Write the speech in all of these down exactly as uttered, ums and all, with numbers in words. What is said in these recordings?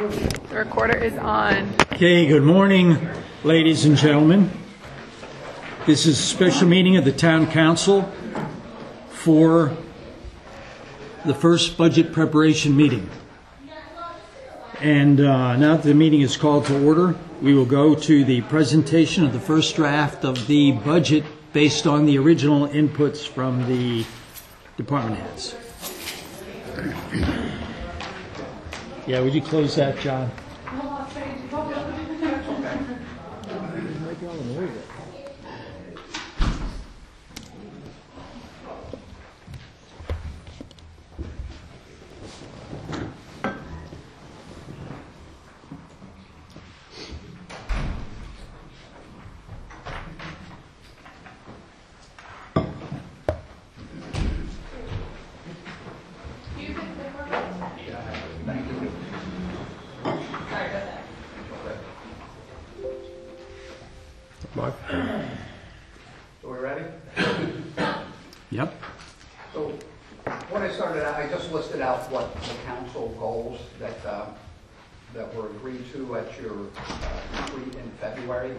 The recorder is on. Okay, good morning, ladies and gentlemen. This is a special meeting of the Town Council for the first budget preparation meeting. And uh, now that the meeting is called to order, we will go to the presentation of the first draft of the budget based on the original inputs from the department heads. Yeah, would you close that, John? Mark? So we ready? Yep. So when I started out, I just listed out what the council goals that uh, that were agreed to at your uh, retreat in February.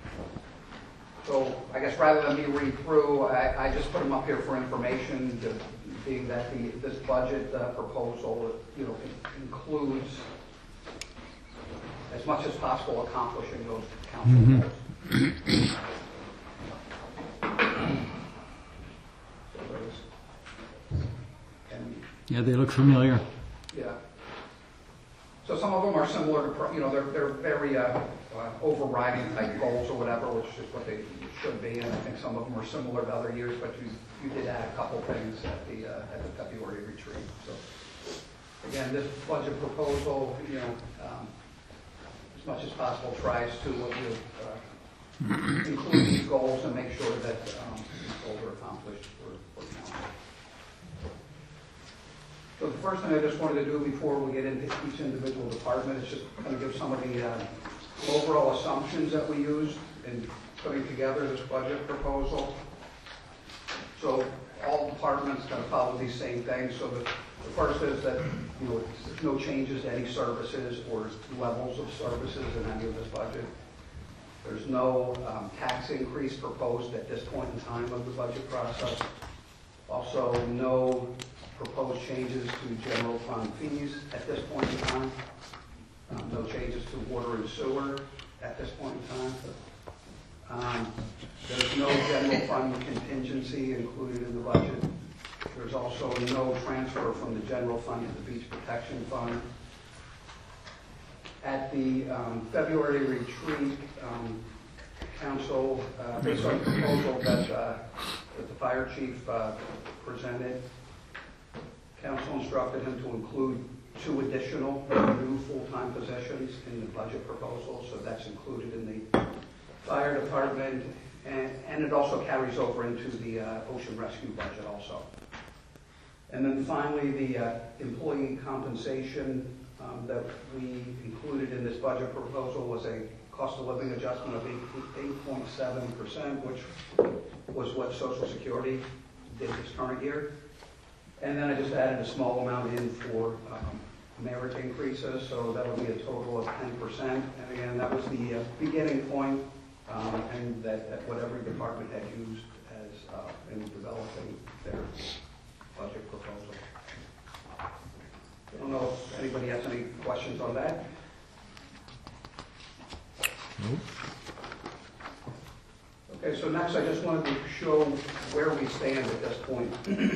So I guess rather than me read through, I, I just put them up here for information, to, being that the, this budget uh, proposal, you know, includes as much as possible accomplishing those council Mm-hmm. goals. And, Yeah, they look familiar. yeah. So some of them are similar to, you know, they're they're very uh, uh, overriding type goals or whatever, which is what they should be. And I think some of them are similar to other years, but you you did add a couple things at the uh, at the February retreat. So again, this budget proposal, you know, um, as much as possible tries to what you. Uh, include these goals and make sure that um, these goals are accomplished for, for council. So the first thing I just wanted to do before we get into each individual department is just kind of give some of the uh, overall assumptions that we used in putting together this budget proposal. So all departments kind of follow these same things. So the, the first is that, you know, there's no changes to any services or levels of services in any of this budget. There's no um, tax increase proposed at this point in time of the budget process. Also, no proposed changes to general fund fees at this point in time. Um, no changes to water and sewer at this point in time. Um, there's no general fund contingency included in the budget. There's also no transfer from the general fund to the beach protection fund. At the um, February retreat, um, council, uh, based on the proposal that, uh, that the fire chief uh, presented, council instructed him to include two additional new full-time positions in the budget proposal, so that's included in the fire department, and, and it also carries over into the uh, ocean rescue budget also. And then finally, the uh, employee compensation Um, that we included in this budget proposal was a cost of living adjustment of eight point seven percent, which was what Social Security did this current year. And then I just added a small amount in for um, merit increases, so that would be a total of ten percent. And again, that was the uh, beginning point, um, and that, that what every department had used as uh, in developing their budget proposal. I don't know if anybody has any questions on that. Nope. Okay, so next I just wanted to show where we stand at this point.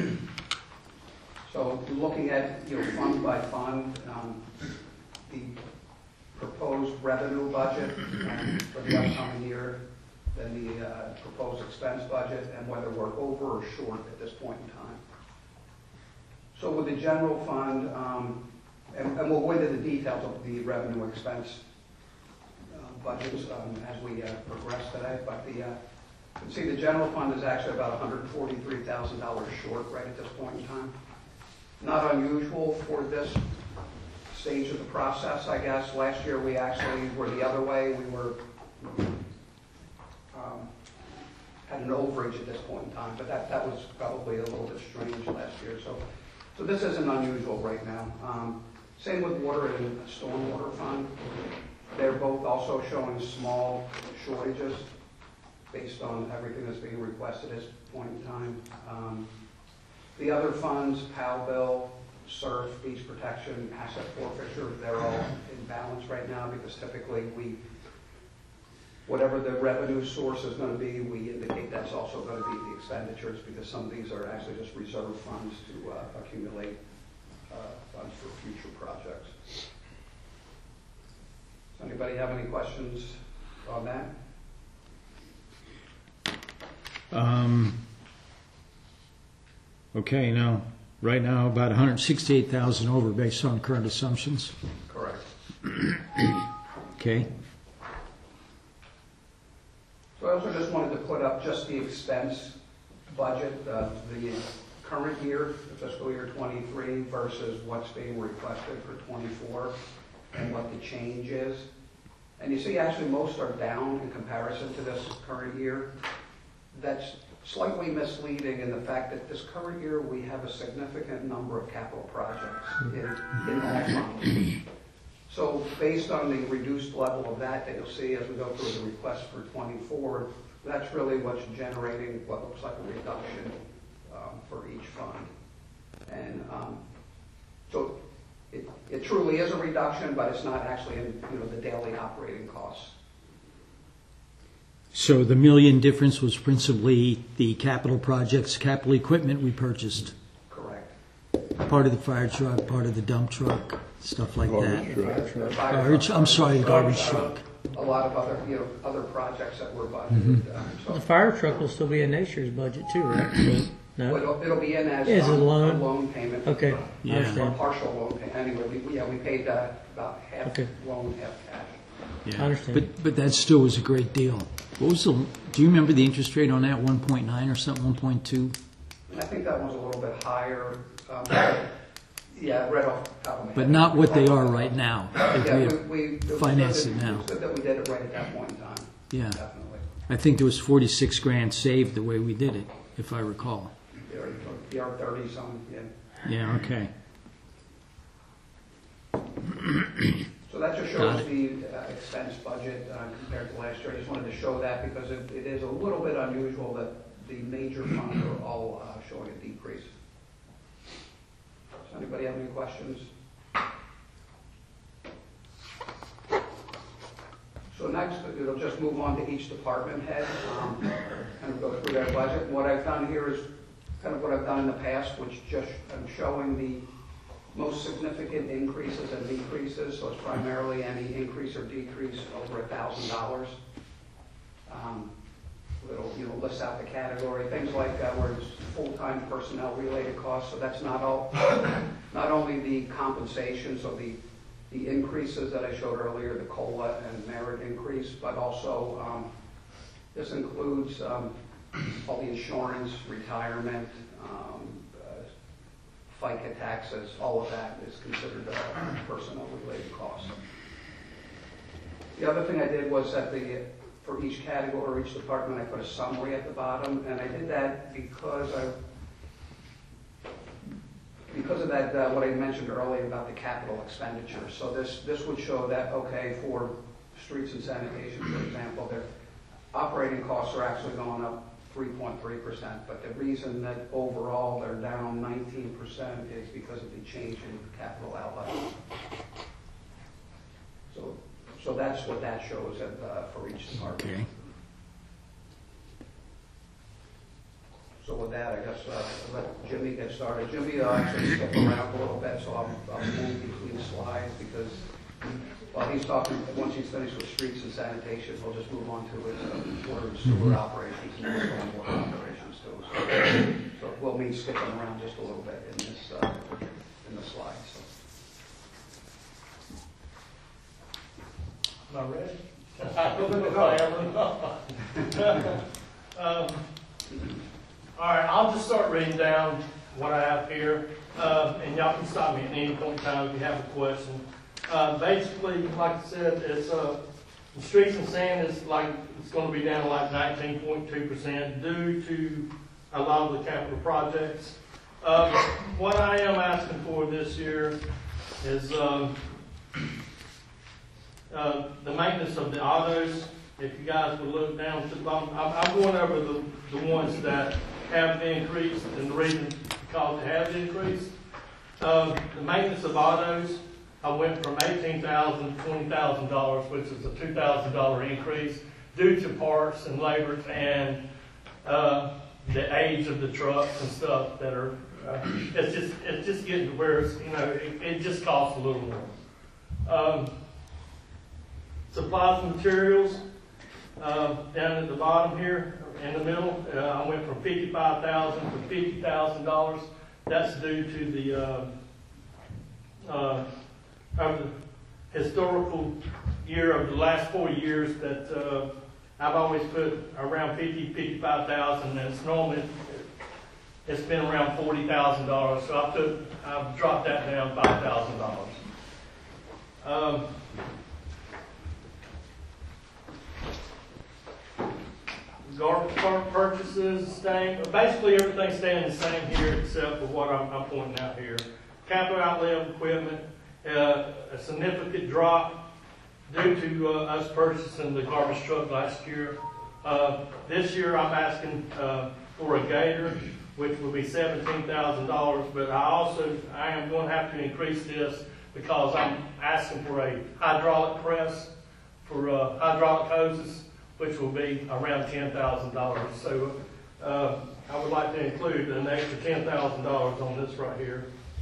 So looking at, you know, fund by fund, um, the proposed revenue budget um, for the upcoming year, then the uh, proposed expense budget, and whether we're over or short at this point in time. So with the general fund, um, and, and we'll go into the details of the revenue expense uh, budgets um, as we uh, progress today, but the, uh, you can see the general fund is actually about one hundred forty-three thousand dollars short right at this point in time. Not unusual for this stage of the process, I guess. Last year we actually were the other way. We were um, had an overage at this point in time, but that, that was probably a little bit strange last year. So, so this isn't unusual right now. Um, Same with water and stormwater fund. They're both also showing small shortages based on everything that's being requested at this point in time. Um, the other funds, PAL bill, surf, beach protection, asset forfeiture, they're all in balance right now because typically we, whatever the revenue source is going to be, we indicate that's also going to be the expenditures because some of these are actually just reserve funds to uh, accumulate uh, funds for future projects. Does anybody have any questions on that? Um, okay, now, right now, about one hundred sixty-eight thousand over based on current assumptions. Correct. Okay. So I also just wanted to put up just the expense budget of the current year, the fiscal year twenty-three, versus what's being requested for twenty-four and what the change is. And you see actually most are down in comparison to this current year. That's slightly misleading in the fact that this current year we have a significant number of capital projects in, in all funds. So based on the reduced level of that that you'll see as we go through the request for twenty-four, that's really what's generating what looks like a reduction um, for each fund. And um, so it, it truly is a reduction, but it's not actually in you know the daily operating costs. So the million difference was principally the capital projects, capital equipment we purchased. Correct. Part of the fire truck, part of the dump truck, stuff like Garbage that. truck. Garbage, I'm sorry, the garbage truck. A lot of other, you know, other projects that were budgeted. Mm-hmm. um, The so fire truck will still be in next year's budget too, right? No? it'll, it'll be in as Is it um, a loan? loan payment. Okay, I Yeah. Or understand. partial loan payment. Anyway, we, yeah, we paid uh, about half Okay. loan, half cash. Yeah. I understand. But, but that still was a great deal. What was the, do you remember the interest rate on that, one point nine or something, one point two? And I think that one's a little bit higher. Um, yeah, right off the top of my head. But not what they are right now. If Yeah, we we, have- we, it was finance good it that- now. it was good that we did it right at that point in time. Yeah. Definitely. I think there was forty-six grand saved the way we did it, if I recall. The R thirty some, yeah. Yeah, okay. So that just Got shows the uh, expense budget uh, compared to last year. I just wanted to show that because it, it is a little bit unusual that the major funds are all uh, showing a decrease. Does anybody have any questions? So next, it'll just move on to each department head, um, kind of go through their budget. And what I've done here is kind of what I've done in the past, which just I'm showing the most significant increases and decreases. So it's primarily any increase or decrease over a thousand dollars. Um, It'll you know list out the category, things like uh, where it's full-time personnel related costs. So that's not all, not only the compensation, so the the increases that I showed earlier, the COLA and merit increase, but also um, this includes um, all the insurance, retirement, um, uh, FICA taxes, all of that is considered uh, personnel-related costs. The other thing I did was that the for each category, each department, I put a summary at the bottom, and I did that because I Because of that, uh, what I mentioned earlier about the capital expenditures. So this this would show that, okay, for streets and sanitation, for example, their operating costs are actually going up three point three percent. But the reason that overall they're down nineteen percent is because of the change in capital outlay. So, so that's what that shows at, uh, for each department. Okay. So with that, I guess uh, I'll let Jimmy get started. Jimmy will actually skip around a little bit, so I'll, I'll move between slides because while he's talking, once he's finished with streets and sanitation, we'll just move on to his uh, water and sewer operations and his stormwater operations too. So, so we'll mean skipping around just a little bit in this uh, in the slides. So. Am I ready? um, all right, I'll just start reading down what I have here, uh, and y'all can stop me at any point in time if you have a question. Uh, basically, like I said, it's uh, the streets and sand is like it's going to be down like nineteen point two percent due to a lot of the capital projects. Uh, what I am asking for this year is, um, uh, the maintenance of the autos. If you guys would look down to the bottom, I'm, I'm going over the, the ones that have increased and the reason because they have increased. Um, the maintenance of autos, I went from eighteen thousand to twenty thousand dollars, which is a two thousand dollar increase due to parts and labor and uh, the age of the trucks and stuff that are. Uh, it's just it's just getting to where it's, you know it, it just costs a little more. Um, supplies and materials uh, down at the bottom here in the middle, uh, I went from fifty-five thousand dollars to fifty thousand dollars. That's due to the uh, uh, over the historical year of the last four years that uh, I've always put around fifty, fifty-five thousand, and it's normally it's been around forty thousand dollars. So I took I've dropped that down five thousand dollars. Um, Garbage cart purchases staying, basically everything's staying the same here except for what I'm, I'm pointing out here. Capital outlay of equipment, uh, a significant drop due to uh, us purchasing the garbage truck last year. Uh, this year I'm asking uh, for a gator, which will be seventeen thousand dollars, but I also, I am going to have to increase this because I'm asking for a hydraulic press for uh, hydraulic hoses, which will be around ten thousand dollars. So uh, I would like to include an extra ten thousand dollars on this right here.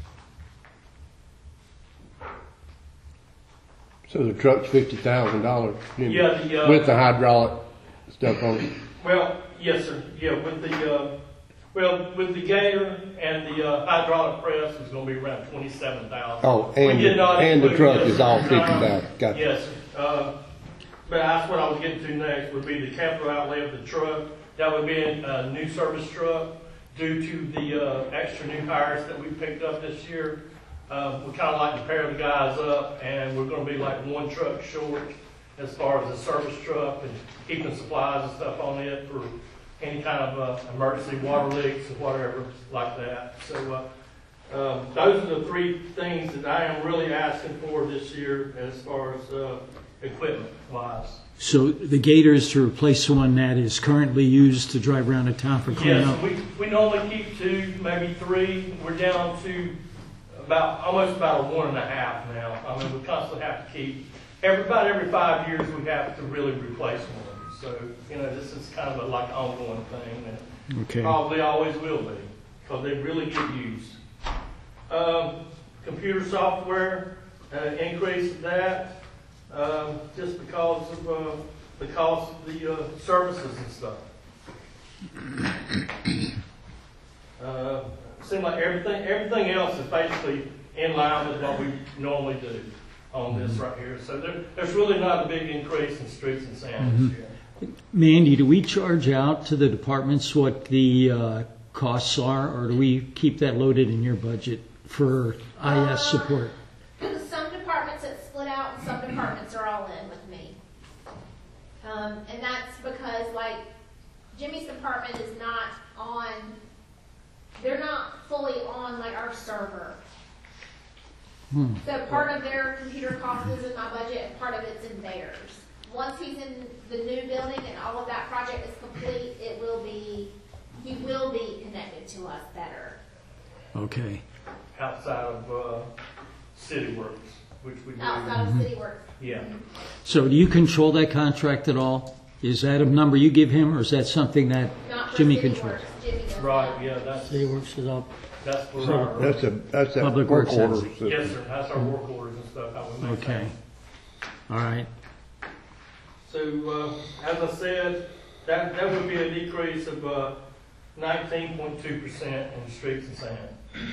So the truck's fifty thousand dollars? Yeah, the, uh, with the hydraulic stuff on it? Well, yes, sir. Yeah, with the, uh, well, with the gator and the uh, hydraulic press is going to be around twenty-seven thousand dollars. Oh, and, the, and the truck is all fifty thousand dollars. Gotcha. Yes, sir. Uh, But that's what I was getting to next, would be the capital outlay of the truck. That would be a new service truck due to the uh, extra new hires that we picked up this year. Uh, we kind of like to pair the guys up, and we're going to be like one truck short as far as the service truck and keeping supplies and stuff on it for any kind of uh, emergency water leaks or whatever like that. So uh, um, those are the three things that I am really asking for this year as far as uh, equipment wise. So the gator is to replace the one that is currently used to drive around the town for cleanup? Yes, we, we normally keep two, maybe three. We're down to about, almost about a one and a half now. I mean, we constantly have to keep, every, about every five years we have to really replace one. So, you know, this is kind of a like ongoing thing and Okay. probably always will be because they really get used. Um, computer software, uh, increase of that. Um, just because of uh, the cost of the uh, services and stuff. Uh, seems like everything everything else is basically in line with what we normally do on this right here. So there, there's really not a big increase in streets and sand Mm-hmm. this year. Mandy, do we charge out to the departments what the uh, costs are, or do we keep that loaded in your budget for I S Uh, support? Some departments it's split out and some departments are all in with me. Um, and that's because like Jimmy's department is not on, they're not fully on like our server. Hmm. So part of their computer cost is in my budget and part of it's in theirs. Once he's in the new building and all of that project is complete, it will be, he will be connected to us better. Okay. Outside of uh, City Works, which we do. Outside of City Works. Yeah. So do you control that contract at all? Is that a number you give him, or is that something that Not for Jimmy City controls? Works. Jimmy does Right. that. Yeah. That's City Works is all, that's for our, That's a, that's that Public work Works order has- system. yes, sir. That's our work orders and stuff. How we make Okay. All right. So, uh, as I said, that, that would be a decrease of uh, nineteen point two percent in streets and sand.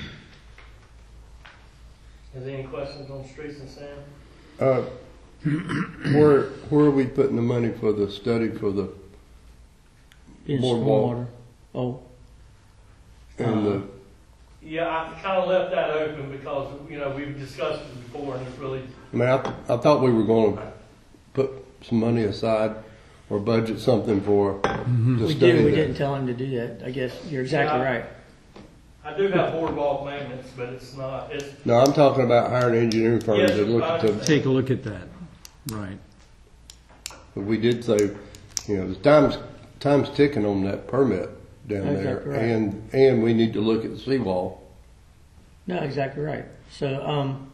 Is there any questions on streets and sand? Uh, where, where are we putting the money for the study for the, in Boardwalk. stormwater. Oh, and the, Yeah, I kind of left that open because, you know, we've discussed it before and it's really, I mean, I, I thought we were gonna put some money aside or budget something for the we study did, we that- didn't tell him to do that. I guess you're exactly Yeah. right. I do have boardwalk maintenance, but it's not, it's, No, I'm talking about hiring an engineering firm Yes, to look at I- the, Take a look at that. Right. but we did say, you know, the time's, time's ticking on that permit down That's there. exactly right. And, and we need to look at the seawall. No, exactly right. So, um,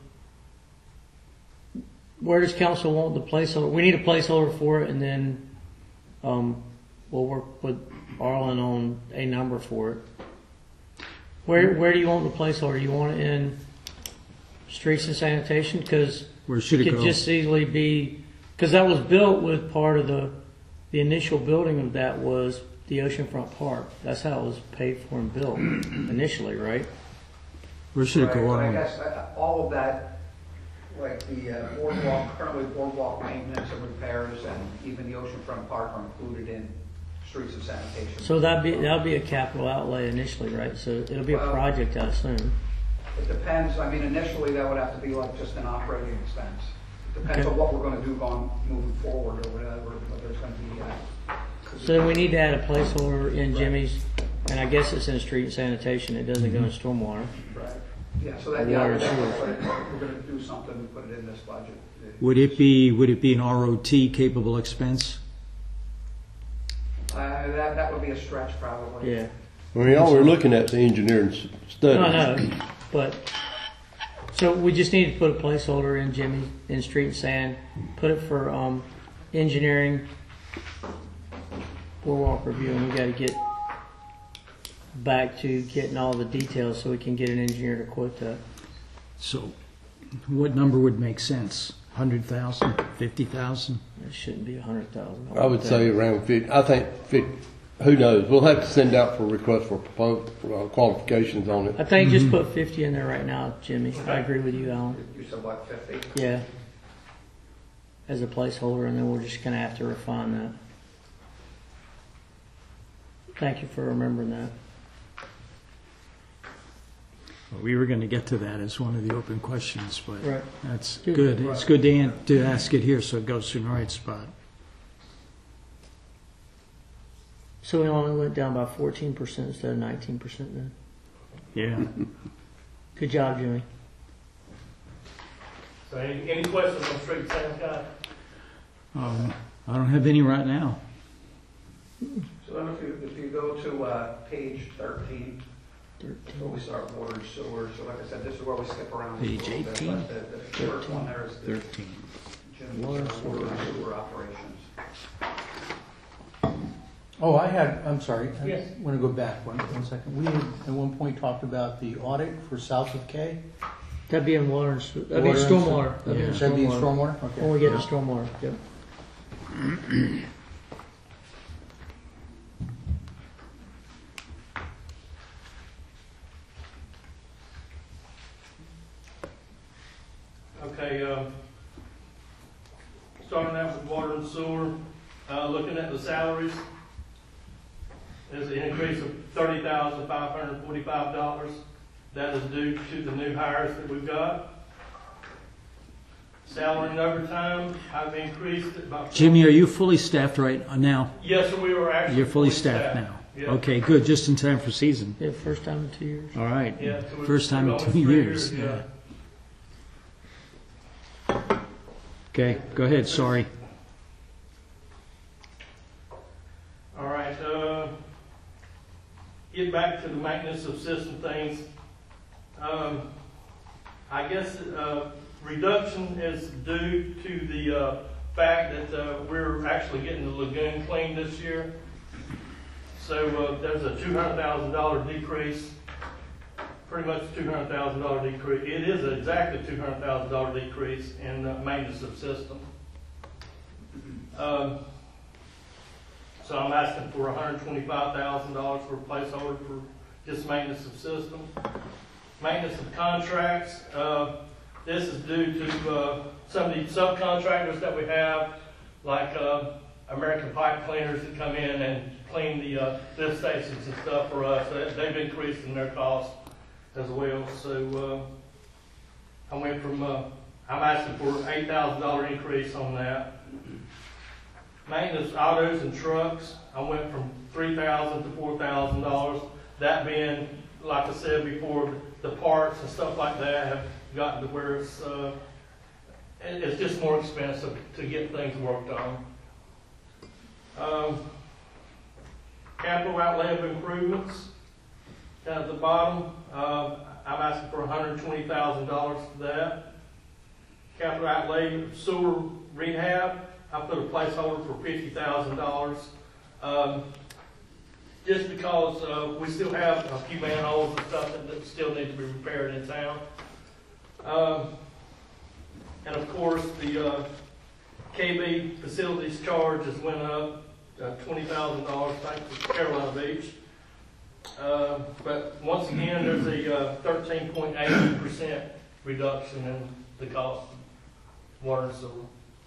where does council want the placeholder? We need a placeholder for it, and then, um, we'll work with Arlen on a number for it. Where, where do you want the placeholder? You want it in streets and sanitation? Cause Where should it it could go? just easily be, cause that was built with part of the, the initial building of that was the oceanfront park. That's how it was paid for and built initially, right? Where should it Right, go but I on? guess uh, all of that, like the uh, boardwalk, currently boardwalk maintenance and repairs and even the oceanfront park are included in streets and sanitation. So that'd be, that'd be a capital outlay initially, right? So it'll be a Well- project, I assume. It depends, I mean, initially that would have to be like just an operating expense. It depends Okay. on what we're gonna do going, moving forward or whatever, whether it's gonna be, uh. So then we need to add a placeholder in Jimmy's, and I guess it's in street and sanitation, it doesn't go in stormwater. Right, yeah, so that, yeah, Water we're and gonna sewer. put it- we're gonna do something and put it in this budget. Would it be, would it be an R O T capable expense? Uh, that, that would be a stretch probably. Yeah. I mean, all we're looking at the engineering s- study. No, I know, but, so we just need to put a placeholder in Jimmy, in street and sand, put it for, um, engineering, boardwalk review, and we gotta get back to getting all the details so we can get an engineer to quote that. So what number would make sense? Hundred thousand, fifty thousand? It shouldn't be a hundred thousand. I would say around fifty, I think fifty, who knows? We'll have to send out for requests for proposed, uh, qualifications on I it. think just put fifty in there right now, Jimmy. I agree with you, Alan. You said what, fifty? Yeah. As a placeholder, and then we're just gonna have to refine that. Thank you for remembering that. We were going to get to that as one of the open questions, but Right. that's Good. good. It's good to, an- to ask it here so it goes in the right spot. So we only went down by fourteen percent instead of nineteen percent then. Yeah. Good job, Jimmy. so any, any questions on street and sand, guy? Um, I don't have any right now. So then if you, if you go to, uh, page thirteen, that's where Thirteen. we start water and sewer, so like I said, this is where we skip around. Page a little bit, eighteen? but The, the first one there is the Thirteen. Jim's Water and uh, water and sewer operations. Oh, I had, I'm sorry. I Yes. want to go back one, one second. We had at one point talked about the audit for south of K. That'd be in water and, sewer- that'd be in Water and stormwater. That'd be in Should that be in stormwater. stormwater? When we Okay. get to stormwater, yep. Okay, um, starting out with water and sewer, uh, looking at the salaries, there's an increase of thirty thousand five hundred and forty-five dollars. That is due to the new hires that we've got. Salary and overtime, I've increased it by. Jimmy, are you fully staffed right now? Yes, sir, we were actually. You're fully staffed now? Yeah. Okay, good, just in time for season. Yeah, first time in two years. All right. Yeah, so we're- First time we're in going two three years. yeah. Okay, go ahead, sorry. All right, uh, get back to the maintenance of system things. Um, I guess, uh, reduction is due to the, uh, fact that, uh, we're actually getting the lagoon cleaned this year. So, uh, there's a two hundred thousand dollar decrease, pretty much two hundred thousand dollar decrease. It is exactly two hundred thousand dollar decrease in uh, maintenance of system. Um, So I'm asking for one hundred twenty-five thousand dollars for a placeholder for just maintenance of system. Maintenance of contracts, uh, this is due to, uh, some of the subcontractors that we have, like, uh, American Pipe Cleaners that come in and clean the, uh, lift stations and stuff for us. They- They've increased in their cost as well, so, uh, I went from, uh, I'm asking for eight thousand dollar increase on that. Maintenance autos and trucks, I went from three thousand to four thousand dollars. That being like I said before, the parts and stuff like that have gotten to where it's, uh, it- it's just more expensive to get things worked on. Um, capital outlay of improvements, down at the bottom, uh, I'm asking for one hundred twenty thousand dollars for that. Capital outlay sewer rehab, I put a placeholder for fifty thousand dollars. Um, just because, uh, we still have a few manholes and stuff that, that still need to be repaired in town. Um, and of course, the, uh, K B facilities charge has went up, uh, twenty thousand dollars, thanks to Carolina Beach. Uh, but once again, there's a, uh, thirteen point eight percent reduction in the cost of water and sewer.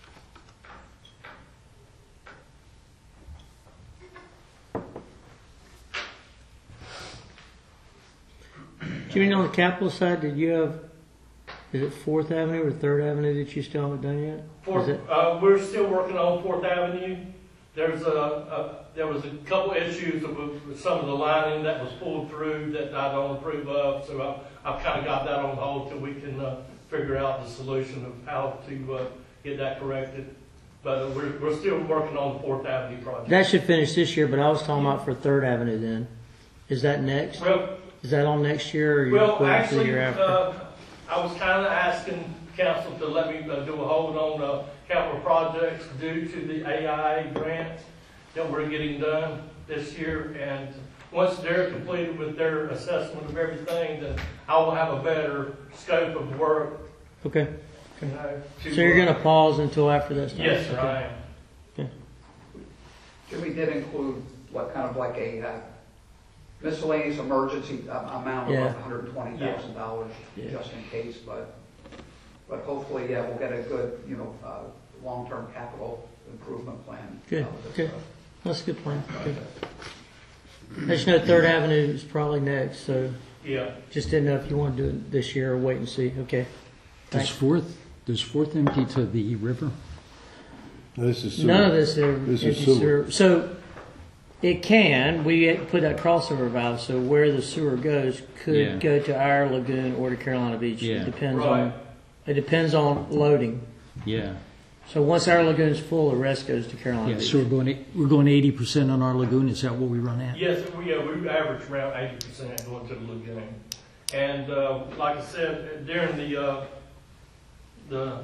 Jimmy, on the capital side, did you have, is it Fourth Avenue or Third Avenue that you still haven't done yet? Is Fourth, it, uh, we're still working on Fourth Avenue. There's a, a there was a couple issues with, with some of the lining that was pulled through that I don't approve of, so I, I've kind of got that on hold till we can uh, figure out the solution of how to uh, get that corrected. But uh, we're we're still working on the Fourth Avenue project. that should finish this year, but I was talking about for Third Avenue then. Is that next? Well, Is that on next year or you're well, waiting for the actually, year after? uh, I was kind of asking council to let me uh, do a hold on uh, capital projects due to the A I A grant that we're getting done this year. And once they're completed with their assessment of everything, then I will have a better scope of work. Okay. You know, to, So you're uh, going to pause until after this? Yes, sir, Okay. I am. Jimmy did include what kind of like a uh, miscellaneous emergency uh, amount of Yeah. like one hundred twenty thousand dollars Yeah. just in case, but, but hopefully, yeah, we'll get a good, you know, uh, long-term capital improvement plan. Good, out of this good. stuff. That's a good plan. Good. I just know Third Avenue is probably next, so Yeah. just didn't know if you want to do it this year or wait and see. Okay. Does Thanks. Fourth, does Fourth empty to the river? This is sewer. None of this is This is empty sewer. sewer. So it can, we put that crossover valve, so where the sewer goes could Yeah. go to our lagoon or to Carolina Beach. Yeah. It depends Right. on, it depends on loading. Yeah. So once our lagoon's full, the rest goes to Carolina Yeah, Beach. so we're going, eight- we're going eighty percent on our lagoon, is that what we run at? Yes, we, yeah, we average around eighty percent going to the lagoon. And, uh, like I said, during the, uh, the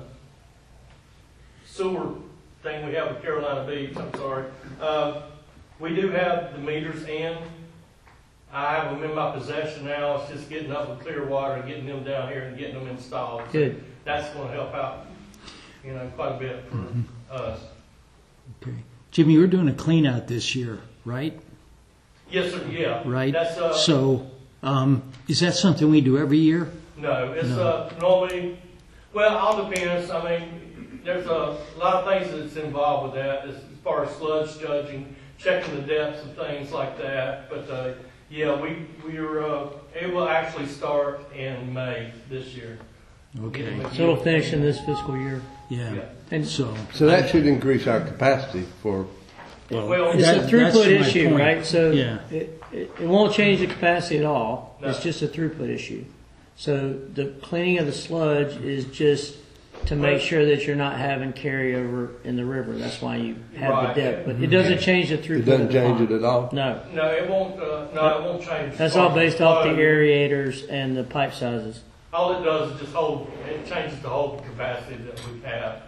sewer thing we have with Carolina Beach, I'm sorry, uh, we do have the meters in. I have them in my possession now. It's just getting up with Clearwater and getting them down here and getting them installed. So Good. that's gonna help out, you know, quite a bit for us. Okay. Jimmy, you're doing a clean out this year, right? Yes, sir, yeah. Right? That's, uh. So, um, is that something we do every year? No, it's No. uh, normally, well, all depends. I mean, there's a lot of things that's involved with that as far as sludge judging, checking the depths of things like that. But uh, yeah, we we are uh, able to actually start in May this year. Okay. So it'll finish in this fiscal year. Yeah. Yeah. And So, So that should increase our capacity for, Well, it's that- a that's throughput my issue, point. right? So Yeah. it, it, it won't change the capacity at all. No. It's just a throughput issue. So the cleaning of the sludge is just to make Right. sure that you're not having carryover in the river. That's why you have Right. the depth. But it doesn't change the throughput. it doesn't of the change pond. it at all? No. no, it won't. Uh, no, it won't change. That's all based off the flow. aerators and the pipe sizes. All it does is just hold. It changes the whole capacity that we have.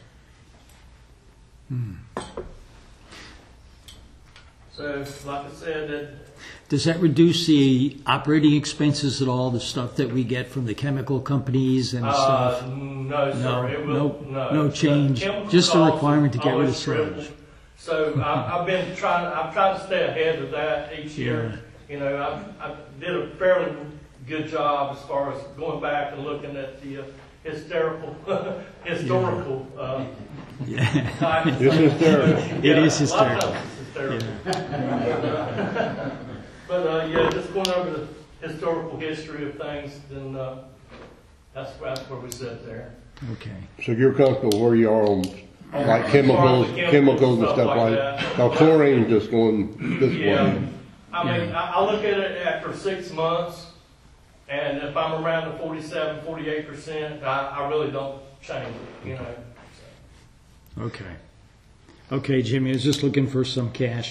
So, like I said, that. does that reduce the operating expenses at all, the stuff that we get from the chemical companies and Uh, stuff? no, sir. No, it will, no- no, no The change, chemical just the costs requirement to get rid of always triple. sludge. So I, I've been trying. I've tried to stay ahead of that each year. You know, I, I did a fairly good job as far as going back and looking at the uh, hysterical, historical. Uh, Yeah. types of It's things. hysterical. Yeah, It is a lot of hysterical. times it's hysterical. But uh, yeah, just going over the historical history of things, then uh, that's, that's where we sit there. Okay. So you're comfortable where you are on On- like as far as chemicals, the chemicals and stuff like that. that? Now chlorine just going this Yeah. way. I mean, Yeah. I, I look at it after six months, and if I'm around the forty-seven, forty-eight percent, I, I really don't change it, you know. Okay. Okay, Jimmy, I was just looking for some cash.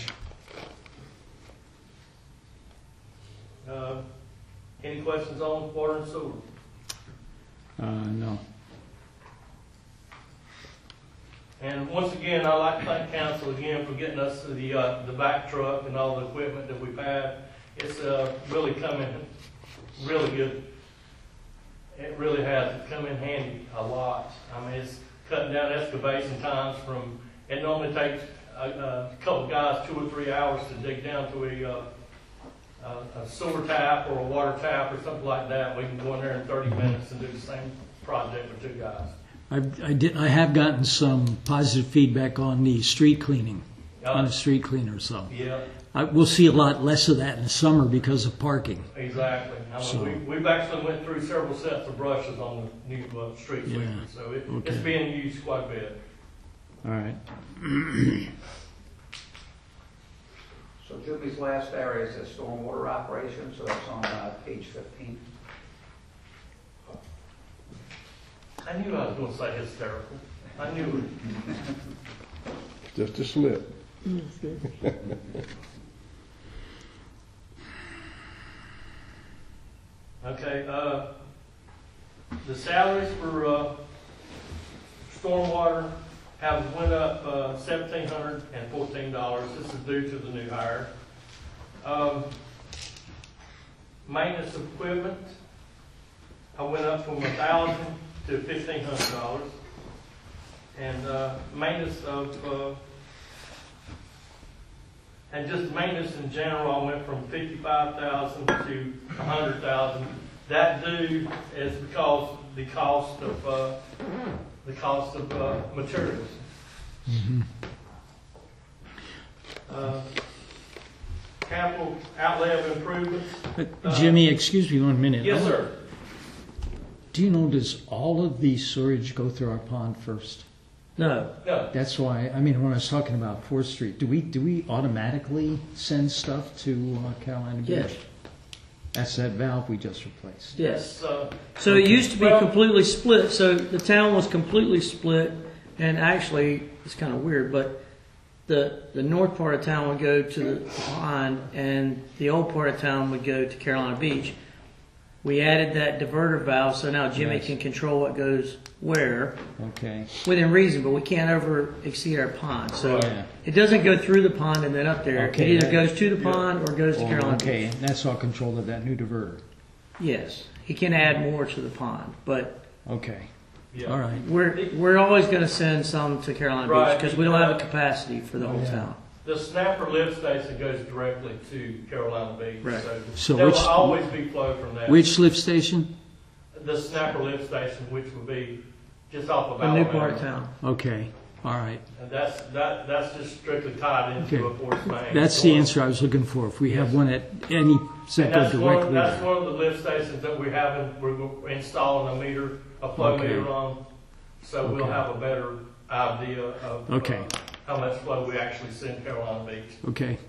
Uh, any questions on water and sewer? Uh, no. And once again, I'd like to thank council again for getting us to the, uh, the back truck and all the equipment that we've had. It's, uh, really come in really good. It really has come in handy a lot. I mean, it's cutting down excavation times from, it normally takes a, a couple guys two or three hours to dig down to a, uh, a, a sewer tap or a water tap or something like that. We can go in there in thirty minutes and do the same project with two guys. I, I did. I have gotten some positive feedback on the street cleaning, Uh, on a street cleaner. So Yeah. I, we'll see a lot less of that in the summer because of parking. Exactly. I mean, So- we, we've actually went through several sets of brushes on the new uh, street Yeah. sweeper, so it, Okay. it's being used quite a bit. All right. So Jimmy's last area is the stormwater operation, so that's on uh, page fifteen. I knew I was going to say hysterical. I knew it. Just a slip. Okay, uh, the salaries for, uh, stormwater have went up, uh, seventeen hundred and fourteen dollars. This is due to the new hire. Um, maintenance of equipment, I went up from a thousand to fifteen hundred dollars. And, uh, maintenance of, uh, and just maintenance in general, I went from fifty-five thousand to a hundred thousand. That due is because the cost of, uh, the cost of, uh, materials. Uh, capital outlay of improvements. But Jimmy, excuse me one minute. Yes, sir. Do you know, does all of the sewage go through our pond first? No, No, That's why, I mean, when I was talking about Fourth Street, do we, do we automatically send stuff to uh, Carolina Beach? yes, That's that valve we just replaced. yes. it's, uh, So it used to be Well- completely split. So the town was completely split, and actually, it's kind of weird, but the the north part of town would go to the pond, and the old part of town would go to Carolina Beach. We added that diverter valve, so now Jimmy Yes. can control what goes where Okay. within reason, but we can't over exceed our pond. So Yeah. it doesn't go through the pond and then up there. Okay, it either that- goes to the pond or goes to Oh, Carolina okay, Beach. and that's all controlled of that new diverter. Yes, he can add more to the pond, but Okay. yeah. All right. we're we're always going to send some to Carolina Right. Beach because we don't have a capacity for the whole Yeah. town. The Snapper lift station goes directly to Carolina Beach. Right. So, So there which- will always be flow from that. Which lift station? The Snapper lift station, which would be just off of A new Alabama. part of town. Okay. All right. And that's, that, that's just strictly tied into Okay. a force main. That's the answer I was looking for. If we have Yes. one at any And that that's go one, directly that's there. one of the lift stations that we're having, we're installing a meter, a flow Okay. meter on. So we'll Okay. have a better idea of Okay. uh, how much flow we actually send Carolina Beach. Okay.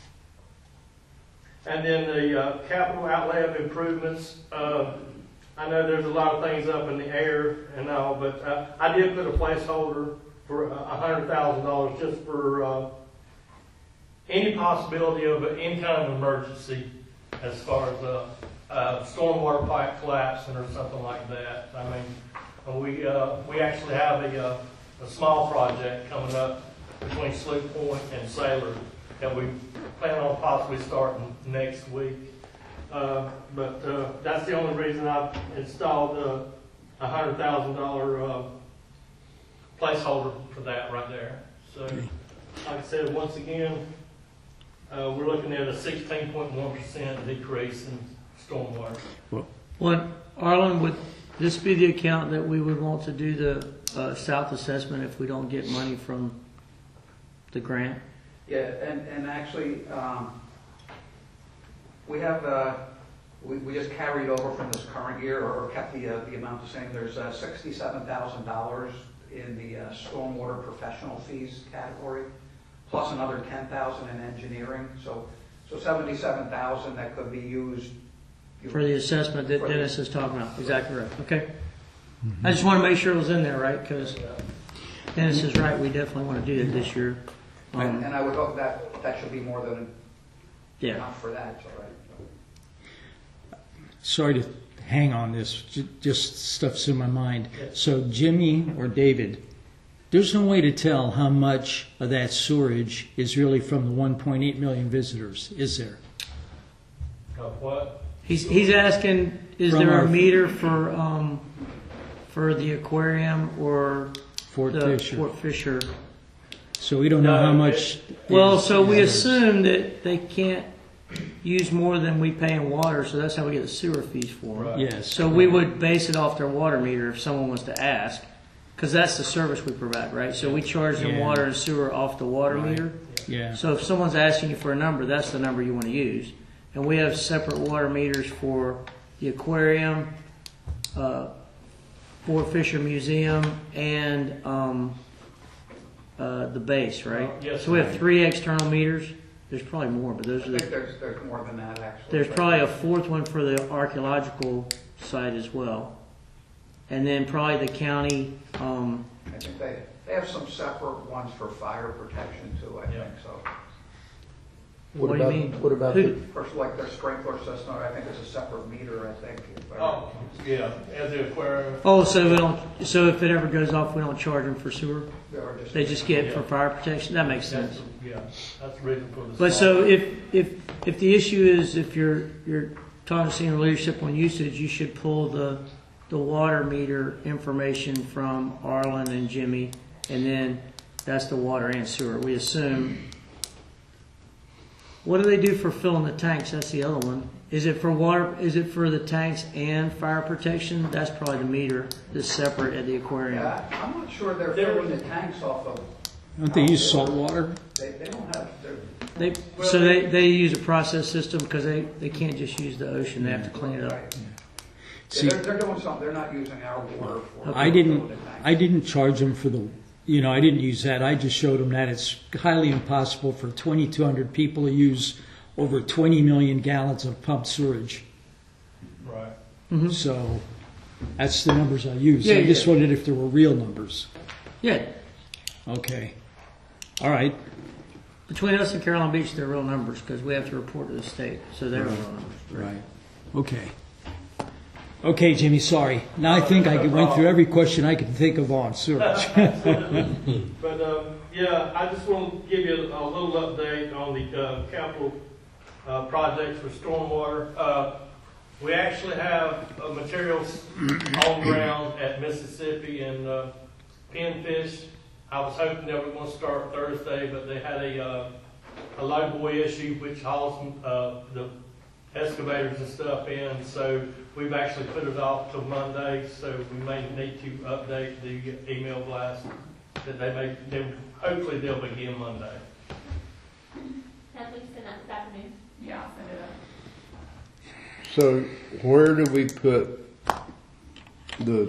And then the uh, capital outlay of improvements, uh, I know there's a lot of things up in the air and all, but uh, I did put a placeholder for a hundred thousand dollars just for uh, any possibility of any kind of emergency as far as a, a stormwater pipe collapsing or something like that. I mean, we uh, we actually have a, uh, a small project coming up between Sloop Point and Sailor that we plan on possibly starting next week. Uh, but uh, that's the only reason I've installed a a hundred thousand dollar uh, placeholder for that right there. So, like I said, once again, uh, we're looking at a sixteen point one percent decrease in stormwater. Well, Arlen, would this be the account that we would want to do the uh, south assessment if we don't get money from the grant? Yeah, and, and actually, um, we have, uh, we, we just carried over from this current year, or kept the, uh, the amount the same. There's uh, sixty-seven thousand dollars in the uh, stormwater professional fees category, plus another ten thousand dollars in engineering. So So seventy-seven thousand that could be used. For the assessment that Dennis is talking about, exactly right, okay. I just want to make sure it was in there, right, because Dennis is right, we definitely want to do it this year. And, Um, and I would hope that, that should be more than Yeah, enough for that, so, right? Sorry to hang on this, ju- just stuff's in my mind. So Jimmy or David, there's no way to tell how much of that sewerage is really from the one point eight million visitors, is there? Of what? he's, he's asking, is From there our- a meter for, um, for the aquarium or Fort the Fisher. Fort Fisher? So we don't know how No, much. Well, is- so we is- assume that they can't use more than we pay in water, so that's how we get the sewer fees for them. Right. Yes. So we would base it off their water meter if someone was to ask, because that's the service we provide, right? So we charge them Yeah. water and sewer off the water Right. meter. Yeah. So if someone's asking you for a number, that's the number you want to use. And we have separate water meters for the aquarium, uh, Fort Fisher Museum, and um, uh, the base, right? Uh, yes, So we have ma'am. three external meters. There's probably more, but those I are the think there's, there's more than that, actually. there's but- probably a fourth one for the archaeological site as well. And then probably the county, um, I think they, they have some separate ones for fire protection too, I Yeah. think, so. What do you about- mean? What about Who- the, First, like their sprinkler system, I think it's a separate meter, I think. if I- Oh, yeah, as the aquarium. oh, so we don't, so if it ever goes off, we don't charge them for sewer? Or They just get it for fire protection? That makes sense. That's- Yeah, that's the reason for the. But small- so if, if, if the issue is if you're, you're talking to senior leadership on usage, you should pull the, the water meter information from Arlen and Jimmy, and then that's the water and sewer. We assume. What do they do for filling the tanks? That's the other one. Is it for water, is it for the tanks and fire protection? That's probably the meter that's separate at the aquarium. Yeah, I'm not sure they're They're- filling the tanks off of, Don't they use salt water? they, they don't have, they're, They, so they, they use a process system because they, they can't just use the ocean. They have to clean it up. right. See- Yeah, they're, they're doing something, they're not using our water for. I didn't, filling the tanks. I didn't charge them for the, you know, I didn't use that. I just showed them that it's highly impossible for twenty-two hundred people to use over twenty million gallons of pumped sewage. Right. So that's the numbers I used. Yeah, I just yeah. wondered if there were real numbers. Yeah, Okay. All right. between us and Carolina Beach, they're real numbers because we have to report to the state, so they're real numbers. Right. Okay. Okay, Jimmy, sorry. Now I think I went through every question I could think of on sewage. But, um, yeah, I just want to give you a little update on the, uh, capital, uh, projects for stormwater. Uh, we actually have, uh, materials on ground at Mississippi and, uh, Pinfish. I was hoping they were going to start Thursday, but they had a, uh, a low boy issue which hauls, uh, the excavators and stuff in, so we've actually put it off till Monday, so we may need to update the email blast that they may, they, hopefully they'll begin Monday. Kathleen sent that this afternoon. Yeah, I'll send it up. So where do we put the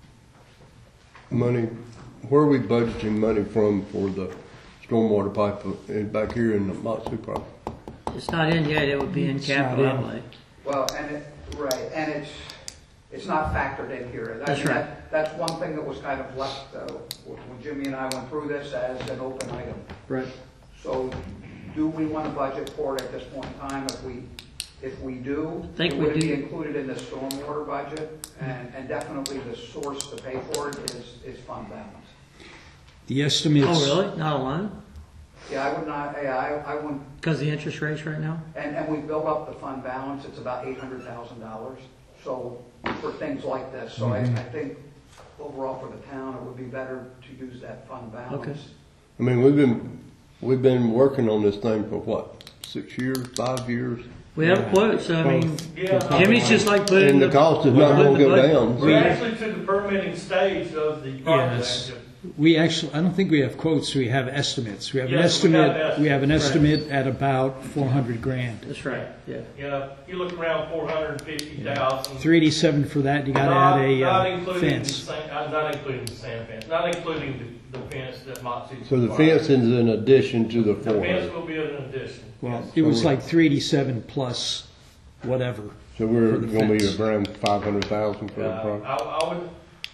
money, where are we budgeting money from for the stormwater pipe uh, back here in the Matsu property? It's not in yet. It would be in It's capital not in. outlay. Well, and it, right, and it's, it's not factored in here. That- That's right. that- That's one thing that was kind of left, uh, when Jimmy and I went through this as an open item. Right. So do we want to budget for it at this point in time? If we, if we do, Think it we would be do. included in the stormwater budget, and, and definitely the source to pay for it is, is fund balance. The estimates. Oh, really? Not a loan? Yeah, I would not, yeah, I, I wouldn't, Because the interest rates right now? and, and we built up the fund balance, it's about eight hundred thousand dollars. So, for things like this, so I, I think overall for the town, it would be better to use that fund balance. Okay. I mean, we've been, we've been working on this thing for what, six years, five years? We have quotes, so I mean, Yeah. Jimmy's just like putting And the cost is not putting gonna the go budget- down. We're actually to the permitting stage of the project. Yes. We actually, I don't think we have quotes, we have estimates. We have an Yes, we have estimate, we have an estimates. estimate at about four hundred grand. That's right, yeah. Yeah, you look around four hundred and fifty thousand. three eighty-seven for that, you gotta Not, add a not uh, including the fence. sand, uh, not including the sand fence, not including the, the fence that Moxie. So the fence is in addition to the The four fence hundred. will be an addition. Well, yes. it was like three eighty-seven plus whatever. So we're for the gonna be fence. around five hundred thousand for the Uh, project. I, I would,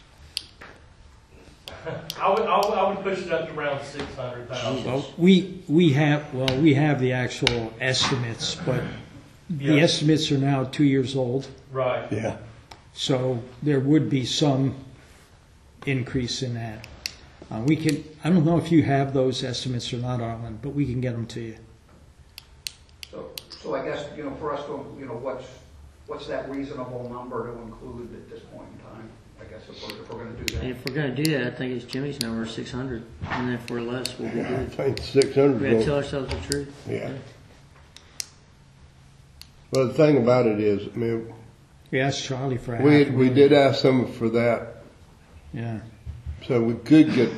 I would, I would, I would push it up to around six hundred thousand. Well, we, we have, well, we have the actual estimates, but the Yeah. estimates are now two years old. Right. Yeah. So there would be some increase in that. Uh, we can, I don't know if you have those estimates or not, Arlen, but we can get them to you. So, so I guess, you know, for us to, you know, what's, what's that reasonable number to include at this point in time? I guess if we're, if we're gonna do And that. if we're gonna do that, I think it's Jimmy's number, six hundred, and then if we're less, we'll be I good. think six We gotta hundred. tell ourselves the truth. Yeah. Well, the thing about it is, I mean, We asked Charlie for a half. we, a we million. did ask them for that, Yeah. so we could get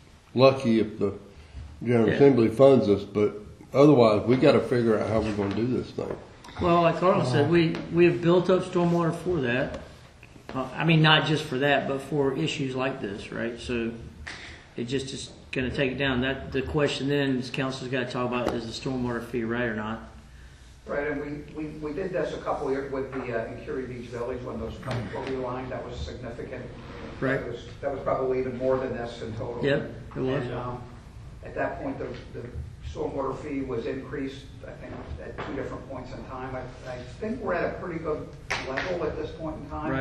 lucky if the General Yeah. Assembly funds us, but otherwise, we gotta figure out how we're gonna do this thing. Well, like Carl said, we, we have built up stormwater for that. Uh, I mean, not just for that, but for issues like this, right? So it just is gonna take it down. That, the question then is council's gotta talk about, is the stormwater fee right or not? Right, and we, we, we did this a couple of years with the, uh, in Curie Beach Village, when those pumps were relined, that was significant. Right. That was, that was probably even more than this in total. Yep, it was. And, um, at that point, the, the stormwater fee was increased, I think, at two different points in time. I, I think we're at a pretty good level at this point in time. Right.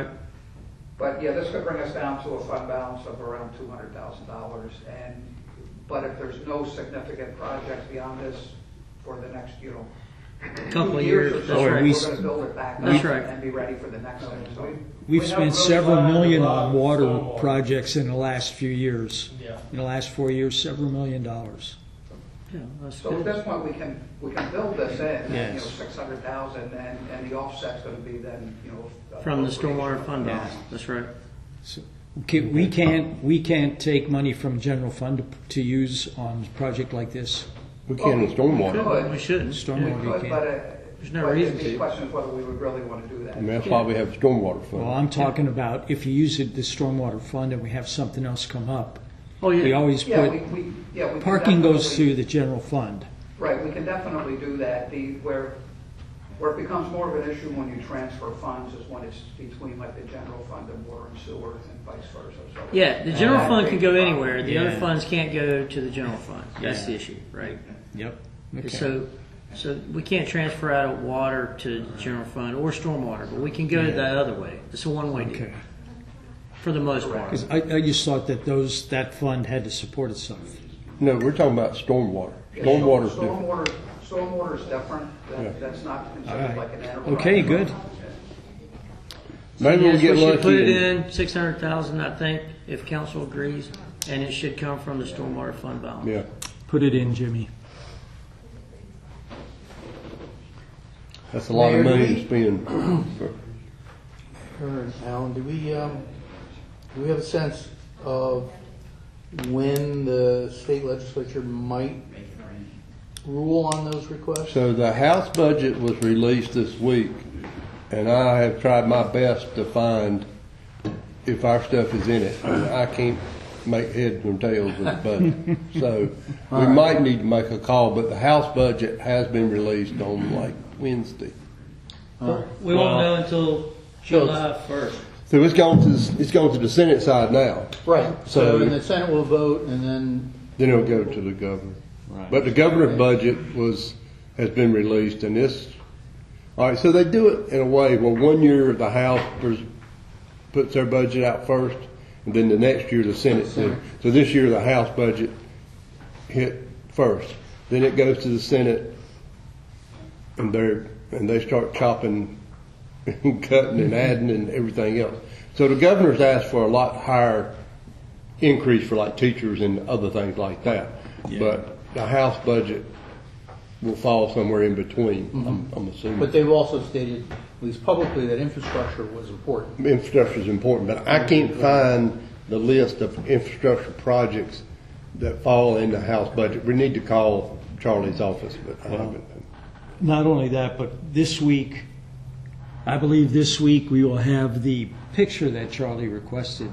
But yeah, this could bring us down to a fund balance of around two hundred thousand dollars. And, but if there's no significant projects beyond this for the next, you know, Couple two of years years, or that's so, right. We- we're gonna build it back up. That's right. And be ready for the next one. So we- We've We spent have really several planned million a lot on of water stormwater. projects in the last few years. Yeah. In the last four years, several million dollars. Yeah, that's So at good. this point, we can, we can build this in, at, you know, Yes. six hundred thousand, and, and the offset's gonna be then, you know. From the appropriation. stormwater fund Yeah. balance, that's right. So, okay, we can't, we can't take money from general fund to, to use on a project like this. We can with stormwater. Could. We shouldn't. We Stormwater, we could, can't. but, uh, There's no but reason the to. question is whether we would really wanna do that. I mean, that's why we have stormwater fund. Well, I'm talking about if you use it, the stormwater fund, and we have something else come up. Oh, We yeah. always Yeah, we, put, we, yeah, we. can parking goes definitely- through the general fund. Right, we can definitely do that. The, where, where it becomes more of an issue when you transfer funds is when it's between like the general fund and water and sewer and vice versa, so. Yeah, the general Uh, fund can go big anywhere. The other Yeah. funds can't go to the general fund. That's the Yeah. issue, right? Yep. Okay. So, so we can't transfer out of water to the general fund or stormwater, but we can go Yeah. that other way. It's a one-way deal, Okay. for the most part. 'Cause I, I just thought that those, that fund had to support itself. No, we're talking about stormwater. Yeah, Stormwater's storm- different. Stormwater, stormwater's different. Yeah. That, that's not All considered right. like an enterprise. Okay, good. Maybe Yes, we'll get we should lucky. put it and- in six hundred thousand, I think, if council agrees, and it should come from the stormwater fund balance. Yeah. Put it in, Jimmy. That's a lot of Mayor, money do to spend. Or, Alan, do we, um, do we have a sense of when the state legislature might rule on those requests? So the House budget was released this week, and I have tried my best to find if our stuff is in it. And I can't make heads or tails with the budget. So we might need to make a call, but the House budget has been released on like Wednesday. We won't know until July first. So it's going to, it's going to the Senate side now. Right, so, So- and the Senate will vote, and then, Then it'll go to the governor. But the governor's budget was, has been released, and this, all right, so they do it in a way where one year the House pres- puts their budget out first, and then the next year the Senate do. So this year the House budget hit first. Then it goes to the Senate, and they're, and they start chopping and cutting and adding and everything else. So the governor's asked for a lot higher increase for like teachers and other things like that. But the House budget will fall somewhere in between, I'm, I'm assuming. but they've also stated, at least publicly, that infrastructure was important. Infrastructure is important, but I can't find the list of infrastructure projects that fall in the House budget. We need to call Charlie's office, but I haven't. Not only that, but this week, I believe this week we will have the picture that Charlie requested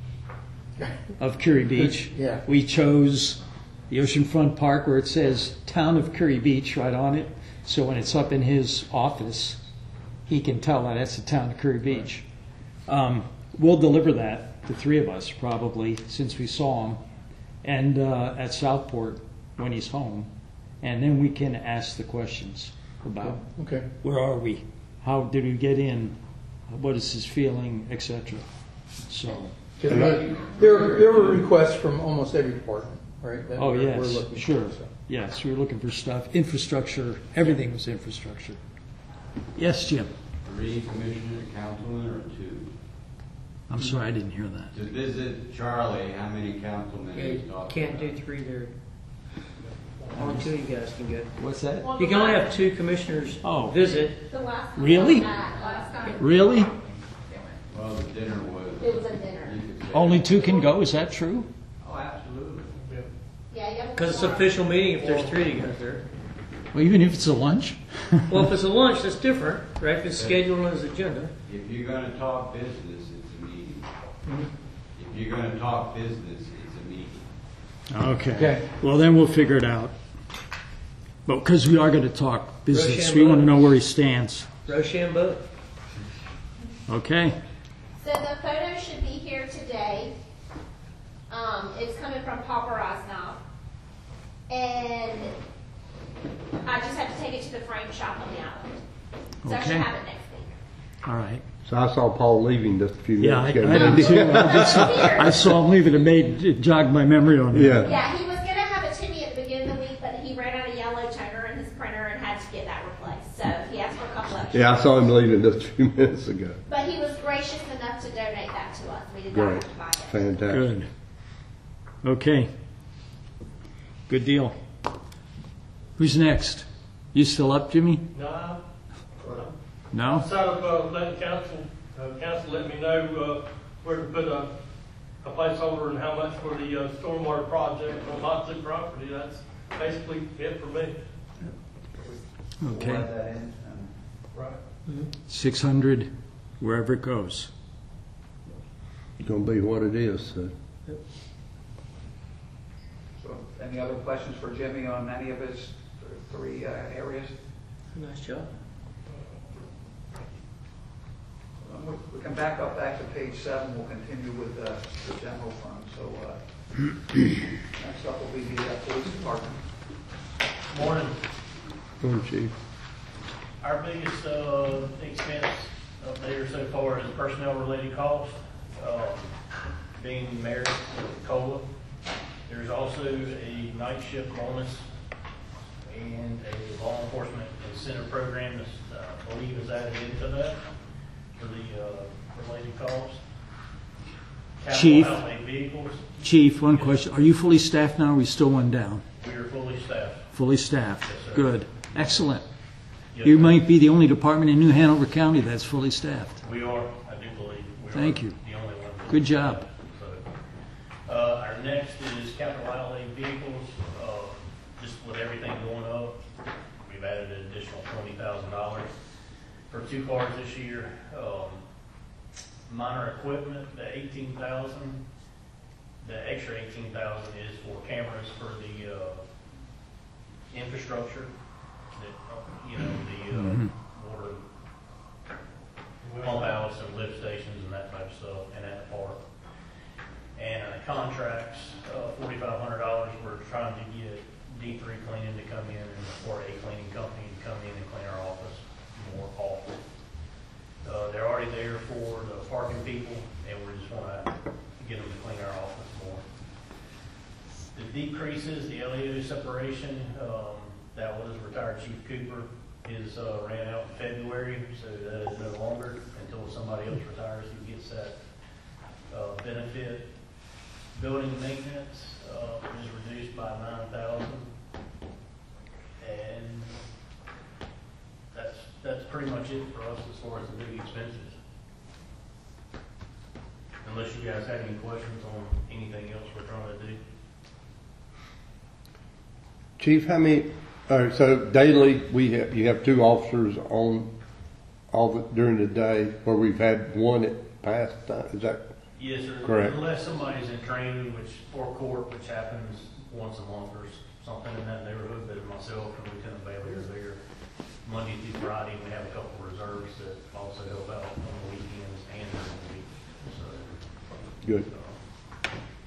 of Curry Beach. Yeah. We chose the Oceanfront Park where it says Town of Curry Beach right on it. So when it's up in his office, he can tell that that's the town of Curry Beach. Um, we'll deliver that, the three of us probably, since we saw him, and uh, at Southport when he's home. And then we can ask the questions about Okay. where are we? How did we get in? What is his feeling, et cetera. So, There, there there were requests from almost every department, right? that oh we're- yes, we're looking for, sure. so. Yes, we were looking for stuff, infrastructure, everything was infrastructure. Yes, Jim? Three commissioners, councilmen, or two? I'm sorry, I didn't hear that. To visit Charlie, how many councilmen are you You talking can't do about? three there. Only two of you guys can go. What's that? Well, You the can only last- have two commissioners Oh. visit. The last time Really? we met, last time, Really? Well, the dinner was. it was a dinner. you could say- Only two can go, is that true? Oh, absolutely. Yeah, you have. Because it's an official meeting if there's three of you guys there. Well, even if it's a lunch? Well, if it's a lunch, that's different, right? If it's scheduled on his agenda. If you're gonna talk business, it's a meeting. Mm-hmm. If you're gonna talk business, it's a meeting. Okay. Okay. Well, then we'll figure it out. But because we are going to talk business, we Rochambeau. want to know where he stands. Rochambeau. Okay? So the photo should be here today. Um, it's coming from Paul Barasnov. And I just have to take it to the frame shop on the island. So I should Okay. have it next week. All right. So I saw Paul leaving just a few Yeah, I, I minutes ago. did too. I, just, I saw him leave it. It made it jogged my memory on that. Yeah. Yeah, he was going to have it to me at the beginning of the week, but he ran out of yellow toner in his printer and had to get that replaced. So he asked for a couple extra. Yeah, I saw him leaving just a few minutes ago. But he was gracious enough to donate that to us. We did not have Great. to buy it. Fantastic. Good. Okay. Good deal. Who's next? You still up, Jimmy? No, No? outside of uh, letting council, uh, council let me know uh, where to put a, a placeholder and how much for the uh, stormwater project on lot two property. That's basically it for me. Okay. Right. Six hundred, wherever it goes. It's gonna be what it is, so. So, any other questions for Jimmy on any of his three uh, areas? Nice job. Um, We we can back up back to page seven. We'll continue with uh, the general fund. So uh, next up will be the uh, police department. Morning. Go on, Chief. Our biggest uh, expense up there so far is personnel-related costs, um, being married with COLA. There's also a night shift bonus and a law enforcement incentive program that uh, I believe is added into that for the uh, related costs. Chief. Capital outlay vehicles, Chief, one question. Are you fully staffed now or are we still one down? we are fully staffed. Fully staffed. Yes, sir. Good. Excellent. Yes, You sir. might be the only department in New Hanover County that's fully staffed. We are, I do believe. We are Thank you. The only one. Good job. So, uh, our next is capital outlay vehicles, uh, just with everything going up, we've added an additional twenty thousand dollars for two cars this year. Um, minor equipment, the eighteen thousand, the extra eighteen thousand is for cameras for the, uh, infrastructure, that, uh, you know, the, uh, water pump outs and lift stations and that type of stuff, and at the park. And uh, contracts, uh, forty-five hundred dollars, we're trying to get D three Cleaning to come in, and or a cleaning company to come in and clean our office more often. Uh, they're already there for the parking people, and we just wanna get them to clean our office more. The decreases, the L E O separation, um, that was retired Chief Cooper, his, uh, ran out in February, so that is no longer until somebody else retires who gets that, uh, benefit. Building maintenance, uh, is reduced by nine thousand. And that's, that's pretty much it for us as far as the big expenses. unless you guys have any questions on anything else we're trying to do. Chief, how many, all right, so daily, we have, you have two officers on all the, during the day, where we've had one at past time, is that? Yes, sir. Correct. Unless somebody's in training, which, or court, which happens once a month or something in that neighborhood, but myself and Lieutenant Bailey are there Monday through Friday. We have a couple of reserves that also help out on the weekends and during the week. So, Good. uh,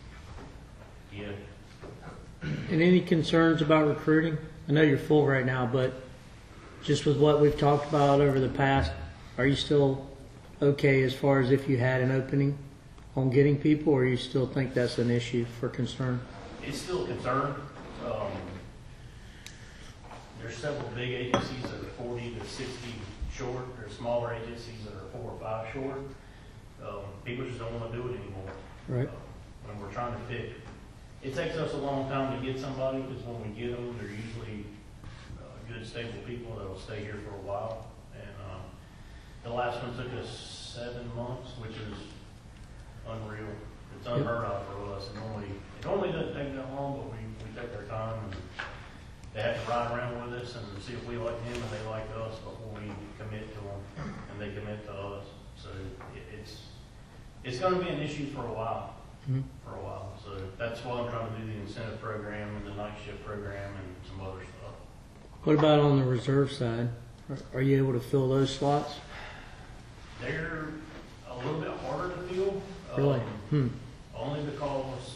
yeah. And any concerns about recruiting? I know you're full right now, but just with what we've talked about over the past, are you still okay as far as if you had an opening on getting people, or you still think that's an issue for concern? It's still a concern. Um, there's several big agencies that are forty to sixty short. There's smaller agencies that are four or five short. Um, people just don't want to do it anymore. Right. Uh, when we're trying to pick, it takes us a long time to get somebody, because when we get them, they're usually uh, good, stable people that'll stay here for a while. And um, the last one took us seven months, which is unreal. It's unheard of for us. And normally, it normally doesn't take that long, but we, we take our time, and they have to ride around with us and see if we like them and they like us before we commit to them, and they commit to us. So it, it's it's going to be an issue for a while. Mm-hmm. For a while. So that's why I'm trying to do the incentive program and the night shift program and some other stuff. What about on the reserve side? Are, are you able to fill those slots? They're a little bit harder to fill. Really? Um, Hmm. Only because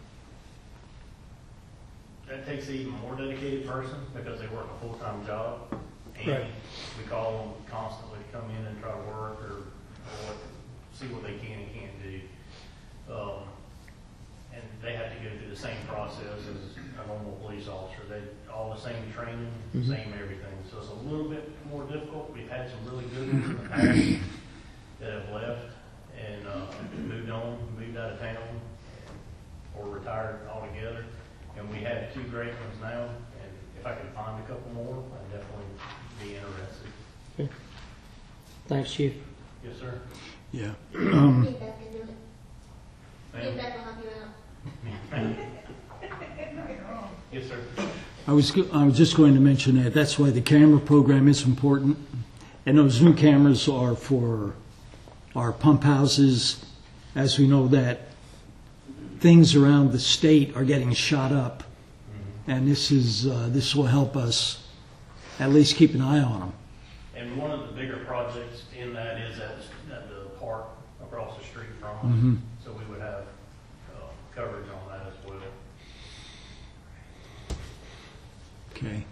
that takes an even more dedicated person, because they work a full-time job. And Right. we call them constantly to come in and try to work or, or what, see what they can and can't do. Um, and they have to go through the same process as a normal police officer. They all the same training, Mhm. same everything. So it's a little bit more difficult. We've had some really good ones in the past that have left and uh, moved on, moved out of town, or retired altogether. And we have two great ones now. And if I could find a couple more, I'd definitely be interested. Okay. Thanks, Chief. Yes, sir. Yeah. Me and Beth can do it. Me and Ma'am? Beth will help you out. Yes, sir. I was, go- I was just going to mention that. That's why the camera program is important. And those new cameras are for our pump houses. As we know that things around the state are getting shot up. And this is, uh, this will help us at least keep an eye on them. And one of the bigger projects in that is at, at the park across the street from us. Mhm. So we would have uh, coverage on that as well. Okay.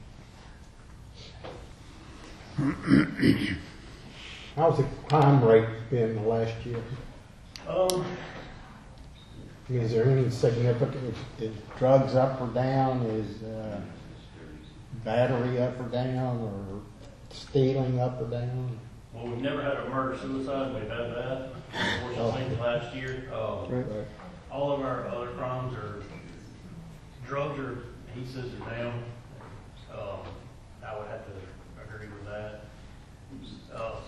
How's the crime rate been the last year? Um, I mean, is there any significant, is drugs up or down, is uh, battery up or down, or stealing up or down? well, we've never had a murder suicide. We've had that, unfortunately, last year. Um, Right. all of our other crimes are drugs are he says are down. Um, I would have to agree with that. Um,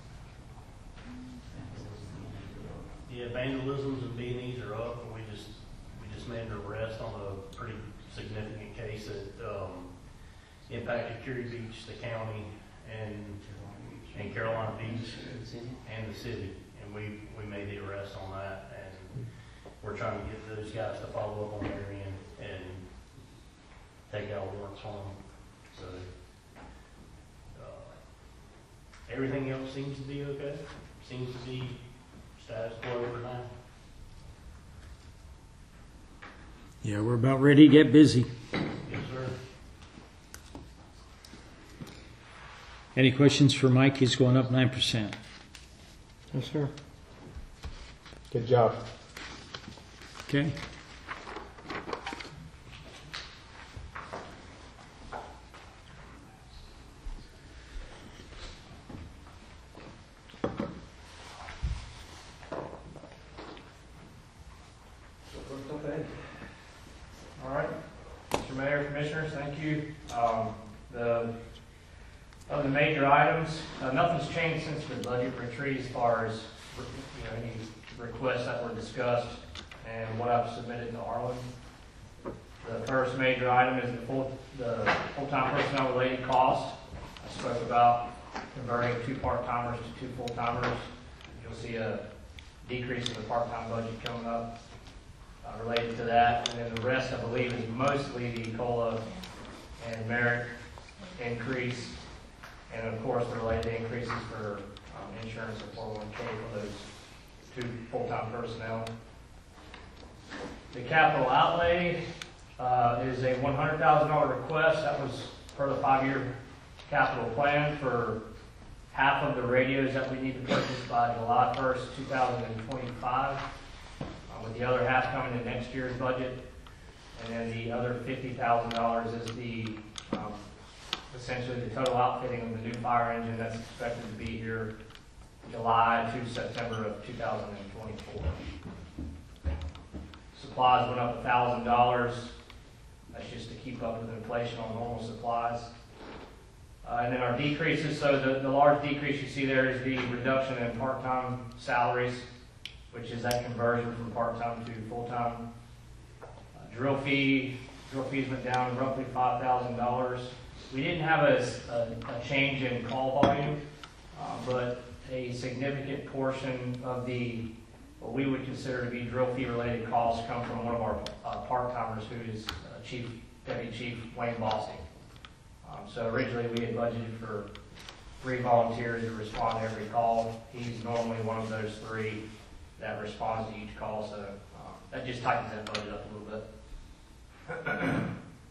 yeah, vandalisms and B and Es are up, and we just we just made an arrest on a pretty significant case that um, impacted Curie Beach, the county, and and Carolina Beach, and the city, and we we made the arrest on that, and we're trying to get those guys to follow up on their end and take out warrants on them. So uh, everything else seems to be okay. Seems to be status quo for now. Yeah, we're about ready to get busy. Yes, sir. Any questions for Mike? He's going up nine percent. Yes, sir. Good job. Okay. Okay. All right. Mister Mayor, Commissioners, thank you. Um, the, of the major items, uh, nothing's changed since the budget retreat as far as, you know, any requests that were discussed and what I've submitted to Arlen. The first major item is the full, the full-time personnel related costs. I spoke about converting two part-timers to two full-timers. You'll see a decrease in the part-time budget coming up uh, related to that. And then the rest, I believe, is mostly the COLA and merit increase. And of course, the related increases for um, insurance and four oh one K for those two full-time personnel. The capital outlay uh, is a one hundred thousand dollars request. That was for the five-year capital plan for half of the radios that we need to purchase by July first, two thousand twenty-five, uh, with the other half coming in next year's budget. And then the other fifty thousand dollars is the um, essentially the total outfitting of the new fire engine that's expected to be here July to September of two thousand twenty-four. Supplies went up one thousand dollars. That's just to keep up with inflation on normal supplies. Uh, and then our decreases, so the, the large decrease you see there is the reduction in part-time salaries, which is that conversion from part-time to full-time. Uh, drill fee, drill fees went down roughly five thousand dollars. We didn't have a, a, a change in call volume, uh, but a significant portion of the what we would consider to be drill fee related costs come from one of our uh, part-timers, who is uh, Chief Deputy Chief Wayne Bostic. Um, so originally we had budgeted for three volunteers to respond to every call. He's normally one of those three that responds to each call, so uh, that just tightens that budget up a little bit.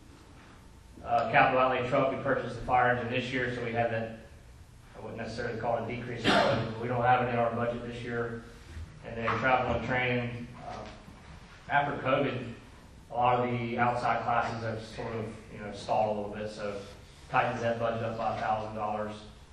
uh, capital outlay truck, we purchased the fire engine this year, so we have that. I wouldn't necessarily call it a decrease in budget, but we don't have it in our budget this year. And then travel and training. Uh, after COVID, a lot of the outside classes have sort of you know stalled a little bit, so tightens that budget up by one thousand dollars.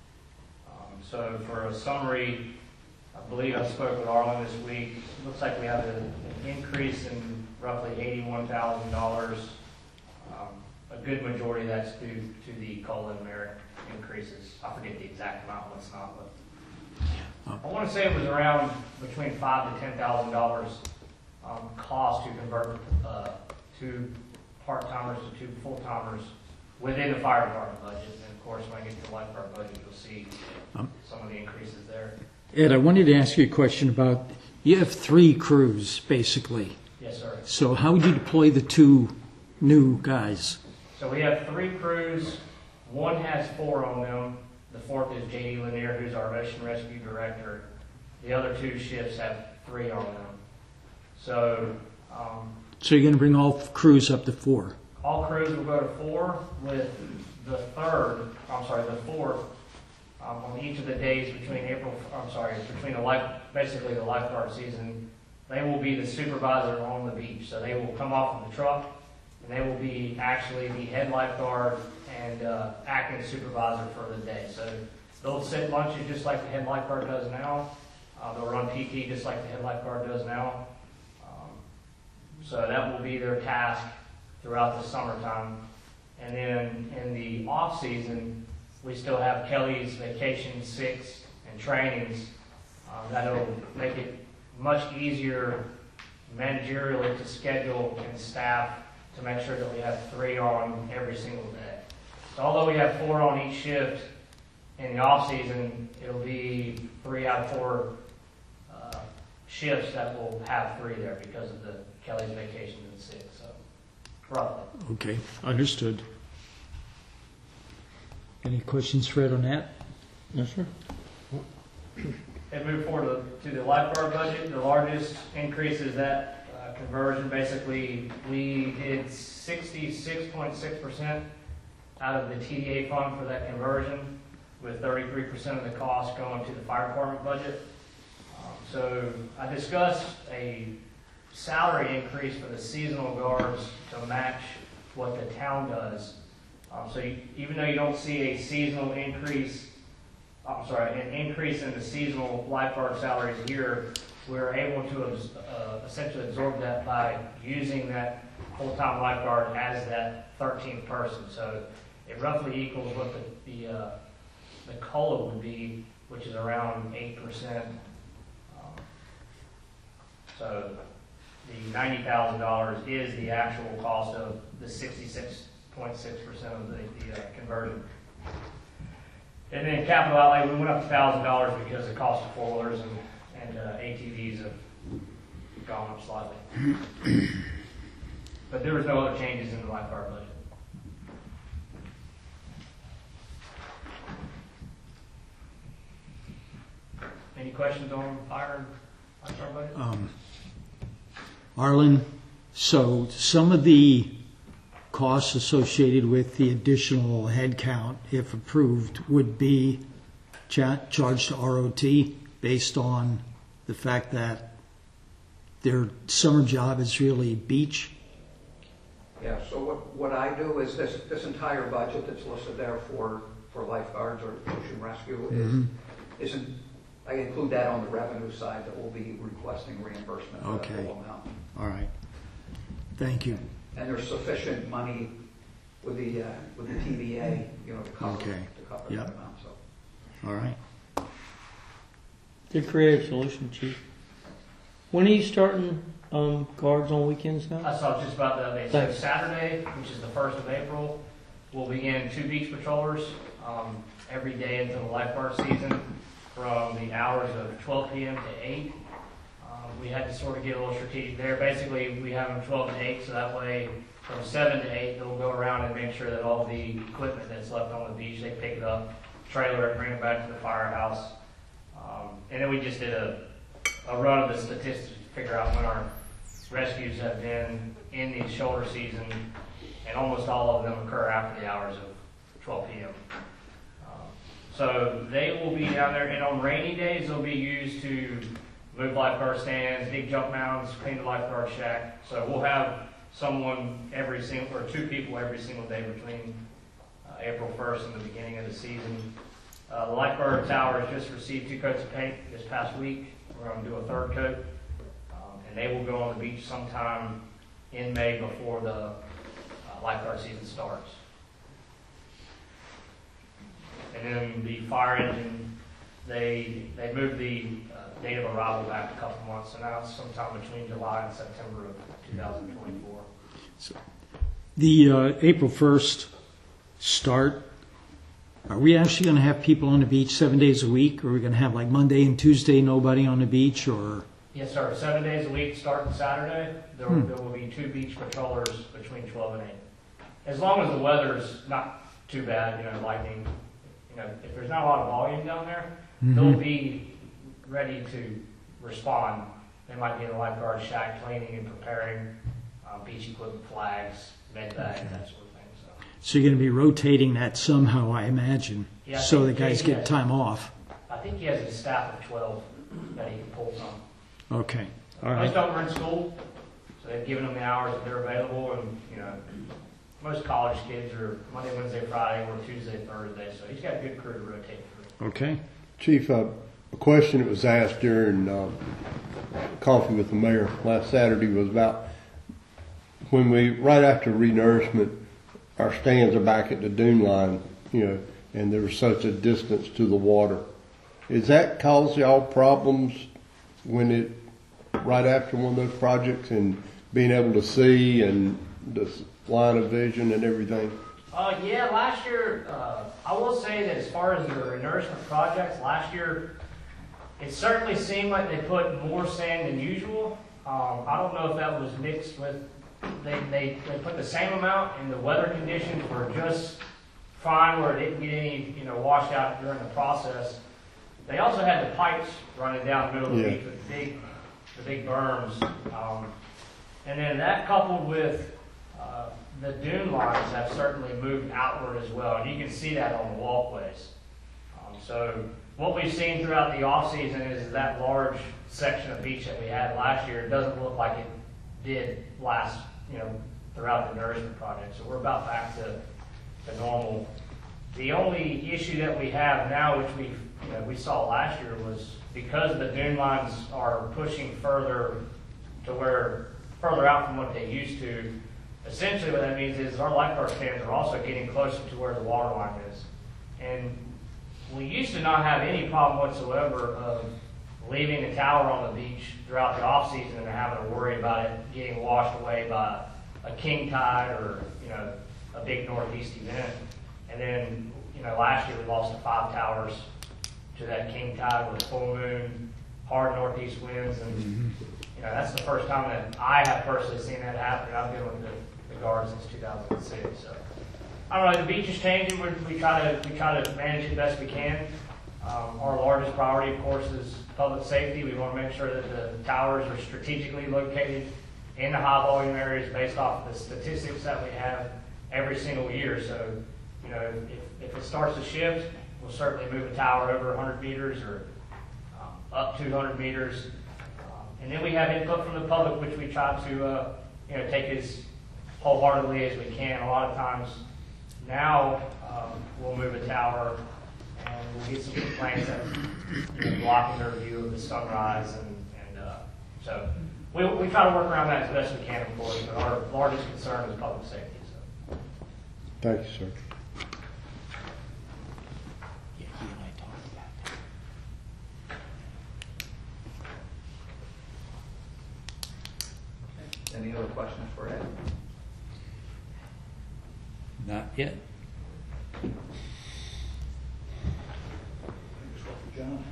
Um, so for a summary, I believe I spoke with Arlen this week. It looks like we have an increase in roughly eighty-one thousand dollars. Um, a good majority of that's due to the COLA and merit increases. I forget the exact amount, what's not, but I want to say it was around between five to ten thousand dollars um, cost to convert uh, two part-timers to two full-timers within the fire department budget. And of course, when I get to the lifeguard budget, you'll see um, some of the increases there. Ed, I wanted to ask you a question about, you have three crews, basically. Yes, sir. So how would you deploy the two new guys? So we have three crews. One has four on them. The fourth is J D Lanier, who's our ocean rescue director. The other two shifts have three on them. So, um, so you're going to bring all crews up to four? All crews will go to four, with the third, I'm sorry, the fourth, um, on each of the days between April, I'm sorry, between the life, basically the lifeguard season. They will be the supervisor on the beach. So they will come off of the truck, and they will be actually the head lifeguard and uh, acting supervisor for the day. So they'll sit lunches just like the head lifeguard does now. Uh, they'll run P T just like the head lifeguard does now. Um, so that will be their task throughout the summertime. And then in the off season, we still have Kelly's vacation six and trainings. Uh, that'll make it much easier managerially to schedule and staff to make sure that we have three on every single day. So although we have four on each shift, in the off season, it'll be three out of four uh, shifts that will have three there because of the Kelly's vacation and six. So roughly. Okay, understood. Any questions, Fred, on that? No, sir. And move forward to, to the lifeguard budget. The largest increase is that uh, conversion. Basically, we did sixty-six point six percent out of the T D A fund for that conversion, with thirty-three percent of the cost going to the fire department budget. Um, so I discussed a salary increase for the seasonal guards to match what the town does. Um, so you, even though you don't see a seasonal increase, I'm sorry, an increase in the seasonal lifeguard salaries here, we're able to uh, essentially absorb that by using that full-time lifeguard as that thirteenth person. So it roughly equals what the the, uh, the COLA would be, which is around eight percent. Um, So the ninety thousand dollars is the actual cost of the sixty-six point six percent of the, the uh, conversion. And then capital outlay, we went up one thousand dollars because the cost of four-wheelers and, and uh, A T Vs have gone up slightly. But there was no other changes in the lifeguard budget. Any questions on fire and lifeguard budget? Um, Arlen, so some of the costs associated with the additional headcount, if approved, would be cha- charged to R O T based on the fact that their summer job is really beach? Yeah, so what, what I do is this, this entire budget that's listed there for, for lifeguards or ocean rescue is, Mhm. isn't, I include that on the revenue side that we'll be requesting reimbursement for that Okay. full amount. All right. Thank you. And there's sufficient money with the, uh, with the T V A, you know, to cover, Okay. to cover Yep. that amount, so. All right. The creative solution, Chief. When are you starting um, guards on weekends now? I saw just about the update. So Thanks. Saturday, which is the first of April, we'll begin two beach patrollers um, every day until the lifeguard season from the hours of twelve p.m. to eight. Um, we had to sort of get a little strategic there. Basically, we have them twelve to eight, so that way from seven to eight, they'll go around and make sure that all the equipment that's left on the beach, they pick it up, trailer it, bring it back to the firehouse. Um, and then we just did a, a run of the statistics to figure out when our rescues have been in the shoulder season, and almost all of them occur after the hours of twelve p.m. Um, so they will be down there, and on rainy days, they'll be used to move lifeguard stands, dig jump mounds, clean the lifeguard shack. So we'll have someone every single, or two people every single day between uh, April first and the beginning of the season. Uh, the lifeguard tower has just received two coats of paint this past week. We're going to do a third coat, um, and they will go on the beach sometime in May before the uh, lifeguard season starts. And then the fire engine, they they moved the uh, date of arrival back a couple months, so now it's sometime between July and September of two thousand twenty-four. So the uh, April first start, are we actually going to have people on the beach seven days a week? Or are we going to have like Monday and Tuesday nobody on the beach? Or Yes, sir. Seven days a week, starting Saturday. There, Hmm. there will be two beach patrollers between twelve and eight. As long as the weather's not too bad, you know, lightning. You know, if there's not a lot of volume down there, Mhm. they'll be ready to respond. They might be in the lifeguard shack cleaning and preparing uh, beach equipment, flags, med bags, that sort of thing. So, so you're going to be rotating that somehow, I imagine, Yeah, I so the think guys he get has- time off. I think he has a staff of twelve that he can pull from. Okay. All Most right. of them are in school, so they've given them the hours that they're available, and, you know, most college kids are Monday, Wednesday, Friday, or Tuesday, Thursday, so he's got a good crew to rotate through. Okay. Chief, uh, a question that was asked during uh, coffee with the mayor last Saturday was about when we, right after renourishment, our stands are back at the dune line, you know, and there's such a distance to the water. Is that cause y'all problems when it, right after one of those projects and being able to see and the line of vision and everything? Uh, yeah, last year, uh, I will say that as far as the renourishment projects, last year, it certainly seemed like they put more sand than usual. Um, I don't know if that was mixed with, they, they, they put the same amount and the weather conditions were just fine where it didn't get any, you know, washout during the process. They also had the pipes running down the middle of the Yeah. beach with the big, the big berms. Um, and then that coupled with uh, the dune lines have certainly moved outward as well. And you can see that on the walkways. Um, so what we've seen throughout the off season is that large section of beach that we had last year doesn't look like it did last, you know, throughout the nourishment project. So we're about back to, to normal. The only issue that we have now, which we you know, we saw last year, was because the dune lines are pushing further to where further out from what they used to. Essentially, what that means is our lifeguard stands are also getting closer to where the water line is, and we used to not have any problem whatsoever of leaving the tower on the beach throughout the off season and having to worry about it getting washed away by a king tide or, you know, a big northeast event. And then, you know, last year we lost the five towers to that king tide with a full moon, hard northeast winds, and you know, that's the first time that I have personally seen that happen. I've been with the, the Guard since two thousand six. So I don't know. The beach is changing. We're, we try to we try to manage it best we can. Um, our largest priority, of course, is public safety. We want to make sure that the towers are strategically located in the high volume areas based off of the statistics that we have every single year. So, you know, if, if it starts to shift, we'll certainly move a tower over one hundred meters or um, up two hundred meters. Um, and then we have input from the public, which we try to, uh, you know, take as wholeheartedly as we can. A lot of times now um, we'll move a tower and we'll get some complaints that, you know, blocking their view of the sunrise. And, and uh, so we, we try to work around that as best we can, of course, but our largest concern is public safety. So. Thank you, sir. Any other questions for Ed? Not yet. John?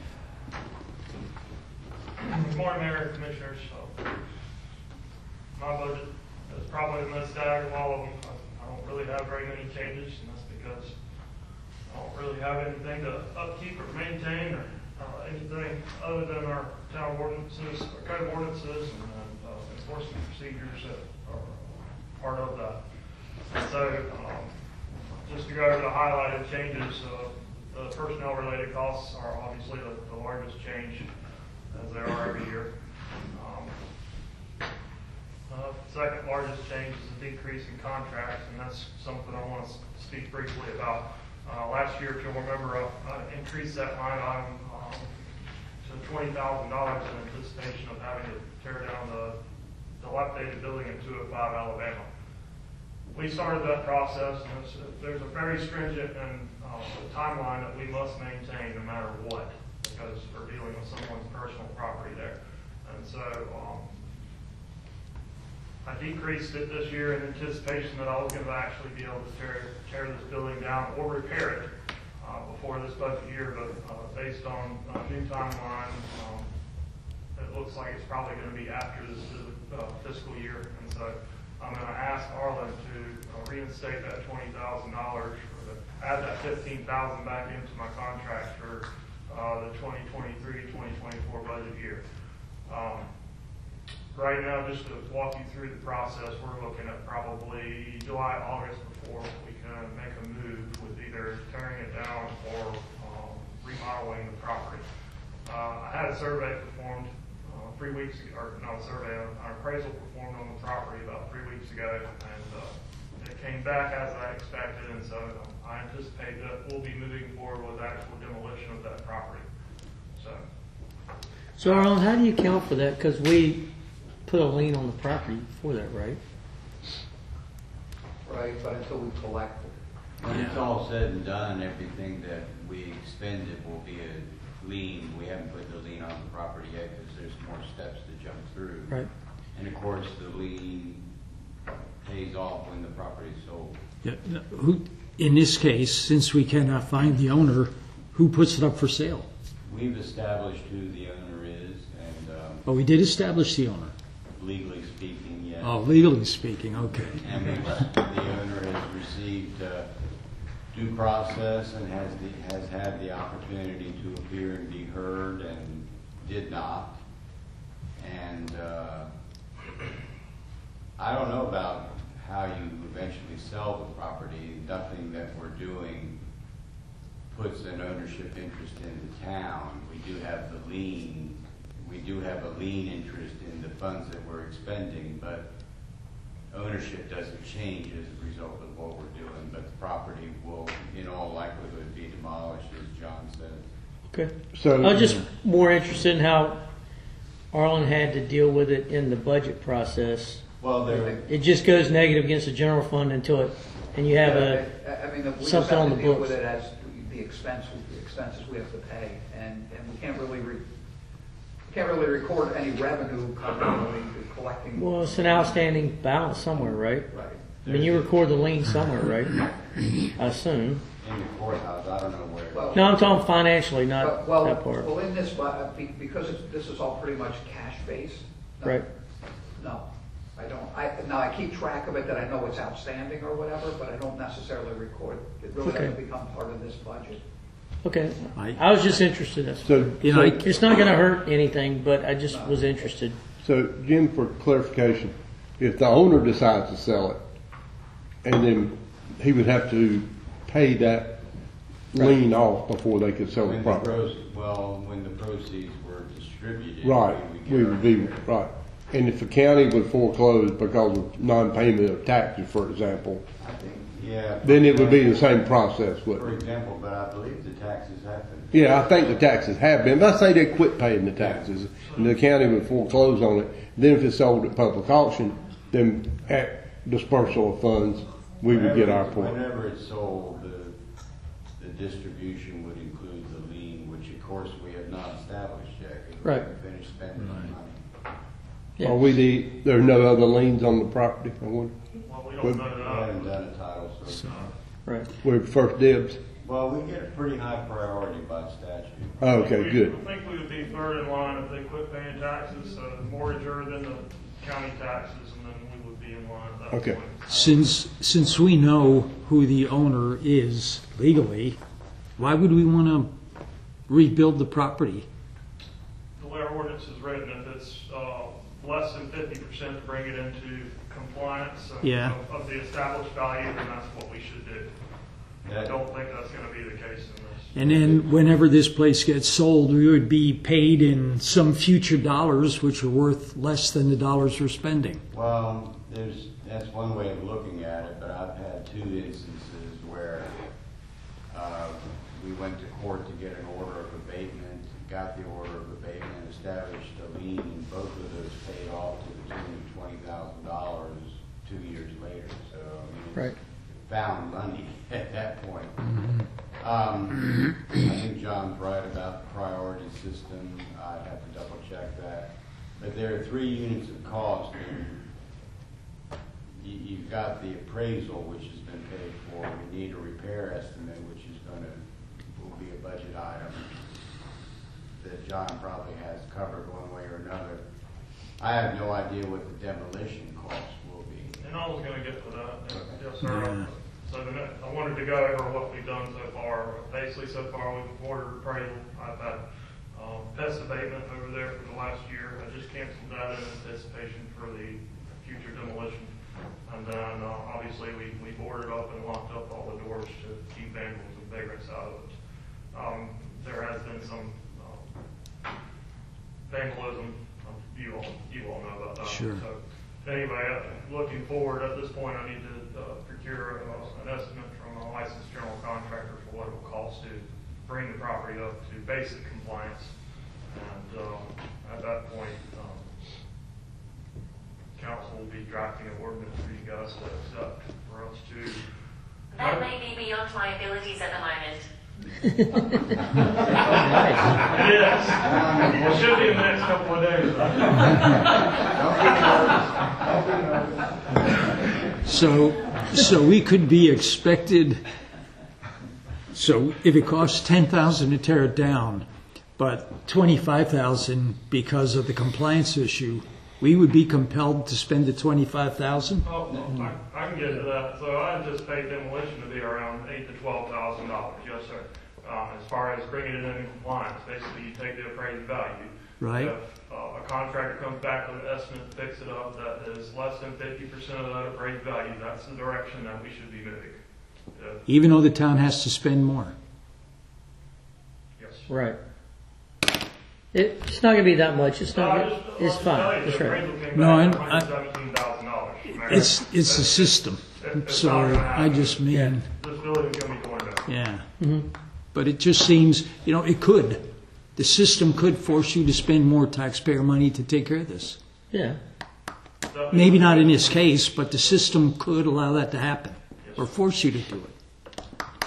Good morning, Mayor and Commissioners. So, my budget is probably the most staggering of all of them. I, I don't really have very many changes, and that's because I don't really have anything to upkeep or maintain or uh, anything other than our town ordinances, our code ordinances, and uh, enforcement procedures that are part of that. And so, um, just to go over the highlighted changes, uh, the personnel-related costs are obviously the, the largest change, as they are every year. Um, uh, second largest change is the decrease in contracts, and that's something I want to speak briefly about. Uh, last year, if you'll remember, I uh, uh, increased that line item um, to twenty thousand dollars in anticipation of having to tear down the dilapidated building in two oh five Alabama. We started that process, and it's, there's a very stringent and uh, timeline that we must maintain no matter what, because we're dealing with someone's personal property there. And so um, I decreased it this year in anticipation that I was going to actually be able to tear, tear this building down or repair it uh, before this budget year, but uh, based on a new timeline, um, it looks like it's probably going to be after this uh, fiscal year. And so I'm going to ask Arlen to uh, reinstate that twenty thousand dollars, or to add that fifteen thousand dollars back into my contract for uh, the twenty twenty-three twenty twenty-four budget year. Um, right now, just to walk you through the process, we're looking at probably July, August before we can make a move with either tearing it down or um, remodeling the property. Uh, I had a survey performed uh, three weeks ago, or not a survey, an appraisal performed on the property about three weeks ago, and uh, it came back as I expected, and so um, I anticipate that we'll be moving forward with actual demolition of that property. So, So, Arlen, how do you account for that? Because we put a lien on the property for that, right? Right, but until we collect it. When it's all said and done, everything that we expended will be a lien. We haven't put the lien on the property yet because there's more steps to jump through. Right. And of course, the lien pays off when the property is sold. Yeah, no, who, in this case, since we cannot find the owner, who puts it up for sale? We've established who the owner is, and um, Oh, we did establish the owner. legally speaking, yes. Oh, legally speaking, okay. And we've, the owner has received uh, due process and has the, has had the opportunity to appear and be heard, and did not. And uh, I don't know about how you eventually sell the property. Nothing that we're doing puts an ownership interest in the town. We do have the lien. We do have a lien interest in the funds that we're expending, but ownership doesn't change as a result of what we're doing. But the property will, in all likelihood, be demolished, as John said. Okay. So I was just more interested in how Arlen had to deal with it in the budget process. Well, there. It just goes negative against the general fund until it, and you have a I I mean, we just something have on to the deal books. with it as the expense, the expenses we have to pay, and, and we can't really re, can't really record any revenue coming, collecting. Well, it's an outstanding balance somewhere, right? Right. I mean, you record the lien somewhere, right? I assume. In the courthouse, I don't know where. Well, No, I'm talking financially, not well, that part. well, in this, bu- uh, be- because it's, this is all pretty much cash-based. no, Right. No, I don't. I, now, I keep track of it that I know it's outstanding or whatever, but I don't necessarily record. It really Okay. doesn't become part of this budget. Okay. I- I was just interested. That's So, You know, I- It's not going to hurt anything, but I just was interested. so Jim, for clarification, if the owner decides to sell it, and then he would have to pay that lien off before they could sell the When the property. proceeds, well, when the proceeds were distributed. Right, we we would would get be, our- right. And if the county would foreclose because of non-payment of taxes, for example, I think, yeah. then it would be the same process, For wouldn't it? example, but I believe the taxes have been. Yeah, I think the taxes have been, but I say they quit paying the taxes, and the county would foreclose on it. Then if it's sold at public auction, then at dispersal of funds, we would get our Whenever- point. Whenever it's sold, the, the distribution would include the lien, which of course we have not established yet. 'Cause we Right. haven't finished spending the money. Yeah. Are we the, there are no other liens on the property? I wonder. Well, we Well, don't know We that. haven't done a title search. Right. We're first dibs? Well, we get a pretty high priority by statute. Oh, okay, We- good. I think we would be third in line if they quit paying taxes, so the mortgager, then the county taxes, and then we would be in line at that Okay. point. Since, since we know who the owner is legally, why would we want to rebuild the property? The way our ordinance is written, if it's uh, less than fifty percent to bring it into compliance of- Yeah. of of the established value, then that's what we should do. I That- don't think that's going to be the case in this. And then whenever this place gets sold, we would be paid in some future dollars, which are worth less than the dollars we're spending. Well, there's, that's one way of looking at it, but I've had two instances where, uh, we went to court to get an order of abatement, got the order of abatement, established a lien, and both of those paid off to the tune of twenty thousand dollars two years later, so, I mean, it's Right. found money at that point. Um, I think John's right about the priority system, I'd have to double check that. But there are three units of cost, and you, you've got the appraisal, which has been paid for, we need a repair estimate, which is gonna, will be a budget item that John probably has covered one way or another. I have no idea what the demolition costs will be. And I was gonna get to that, Okay. yes, sir. Yeah. So the next, I wanted to go over what we've done so far. Basically, so far, we've ordered appraisal. I've had, um, pest abatement over there for the last year. I just canceled that in anticipation for the future demolition. And then, uh, obviously, we, we boarded up and locked up all the doors to keep vandals and vagrants out of it. Um, there has been some, um, vandalism, um, you all, you all know about that. Sure. So, anyway, uh, looking forward, at this point, I need to uh, procure uh, an estimate from a licensed general contractor for what it will cost to bring the property up to basic compliance. And uh, at that point, um, council will be drafting an ordinance for you guys to accept for us to. That may be beyond my abilities at the moment. It is. It should be in the next couple of days. So, so we could be expected, so if it costs ten thousand to tear it down, but twenty-five thousand because of the compliance issue, we would be compelled to spend the twenty-five thousand? Oh, I, I can get to that. So I anticipate demolition to be around eight to twelve thousand dollars. Yes, sir. Um, as far as bringing it into compliance, basically you take the appraised value. Right. If uh, a contractor comes back with an estimate to fix it up that is less than fifty percent of that appraised value, that's the direction that we should be moving. If- Even though the town has to spend more? yes. Right. It, it's not going to be that much. It's No, not. I gonna- just- It's I'll just fine. tell you, That's the right. appraisal came No, back I- at one hundred seventeen thousand dollars. It's, it's the system. So I just mean, This building's gonna be torn down. yeah. Mm-hmm. But it just seems, you know, it could. The system could force you to spend more taxpayer money to take care of this. Yeah. So- Maybe not in this case, but the system could allow that to happen or force you to do it.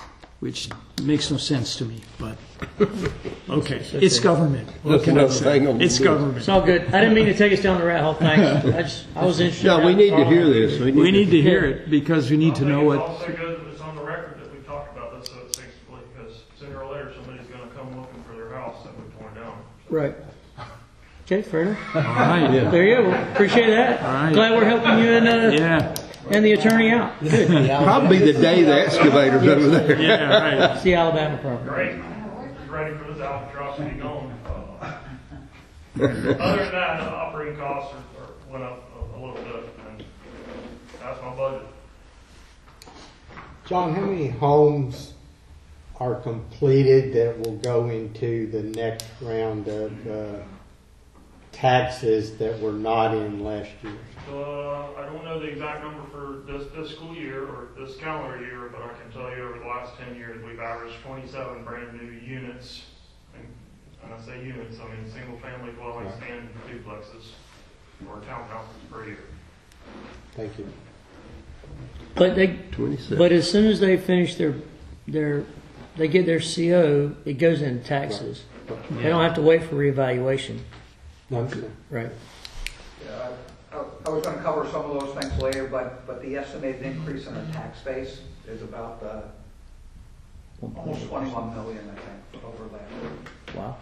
which makes no sense to me, but, okay, it's government. What That's can I another say? thing on the It's list. government. It's all good. I didn't mean to take us down the rat hole. Thanks. I just, I was interested. No, we need to hear this. We need to hear it because we need to know It's what, also good that it's on the record that we talked about this, so it's safely, because sooner or later, somebody's gonna come looking for their house that we torn down. Right. Okay, fair enough. all right, There you go. Appreciate that. All right. Glad we're helping you and, uh, yeah, and the attorney out. Good. Probably the day the excavator's over there. yeah, right. It's the Alabama property. Great, ready for this albatross to be gone. Uh, Other than that, the operating costs are, are, went up a, a little bit, and that's my budget. John, how many homes are completed that will go into the next round of uh, taxes that were not in last year? Uh, I don't know the exact number for this fiscal year or this calendar year, but I can tell you over the last ten years, we've averaged twenty-seven brand new units. And when I say units, I mean single family dwellings and duplexes or townhouses per year. Thank you. But they, twenty-seven. but as soon as they finish their, their, they get their C O, it goes in taxes. They don't have to wait for reevaluation. No, I understand. Right. Uh, I I was going to cover some of those things later, but, but the estimated increase in the tax base is about uh, almost twenty-one million, I think, over last year. Wow.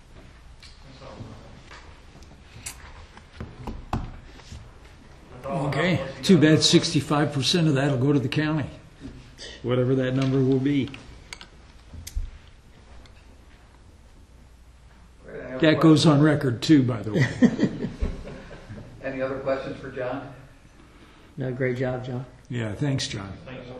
Okay, too bad sixty-five percent of that will go to the county, whatever that number will be. That goes on record too, by the way. Any other questions for John? No, great job, John. Yeah, thanks, John.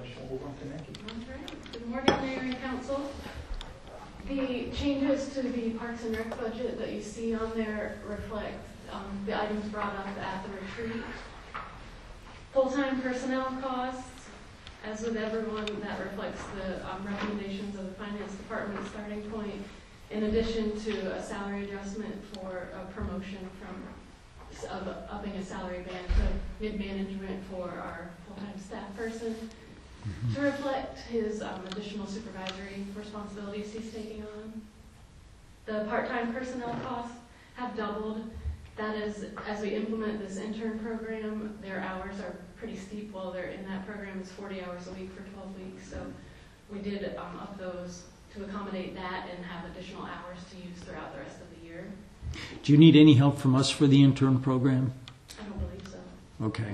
Good morning, Mayor and Council. The changes to the Parks and Rec budget that you see on there reflect um, the items brought up at the retreat. Full-time personnel costs, as with everyone, that reflects the um, recommendations of the Finance Department starting point, in addition to a salary adjustment for a promotion from of upping a salary band to mid-management for our full-time staff person mm-hmm. to reflect his um, additional supervisory responsibilities he's taking on. The part-time personnel costs have doubled. That is, as we implement this intern program, their hours are pretty steep while they're in that program. It's forty hours a week for twelve weeks. So we did um, up those to accommodate that and have additional hours to use throughout the rest of the year. Do you need any help from us for the intern program? I don't believe so. Okay.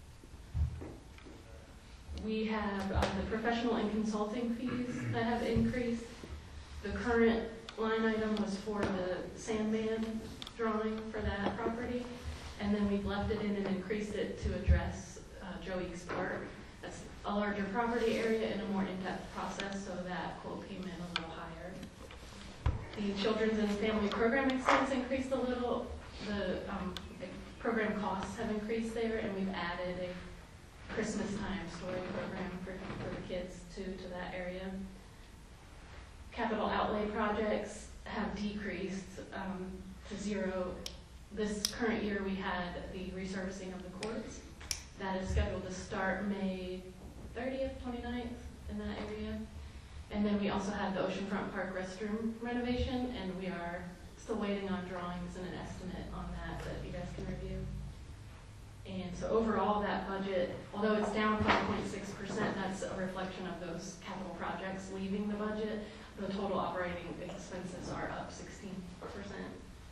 We have uh, the professional and consulting fees that have increased. The current line item was for the Sandman drawing for that property, and then we've left it in and increased it to address uh, Joe Eakes Park. That's a larger property area and a more in-depth process, so that quote came in a little higher. The children's and family program expense increased a little. The, um, the program costs have increased there, and we've added a Christmas time story program for, for the kids too to that area. Capital outlay projects have decreased um, to zero. This current year we had the resurfacing of the courts. That is scheduled to start May thirtieth, twenty-ninth in that area. And then we also have the Oceanfront Park restroom renovation, and we are still waiting on drawings and an estimate on that that you guys can review. And so overall, that budget, although it's down five point six percent, that's a reflection of those capital projects leaving the budget. The total operating expenses are up sixteen percent.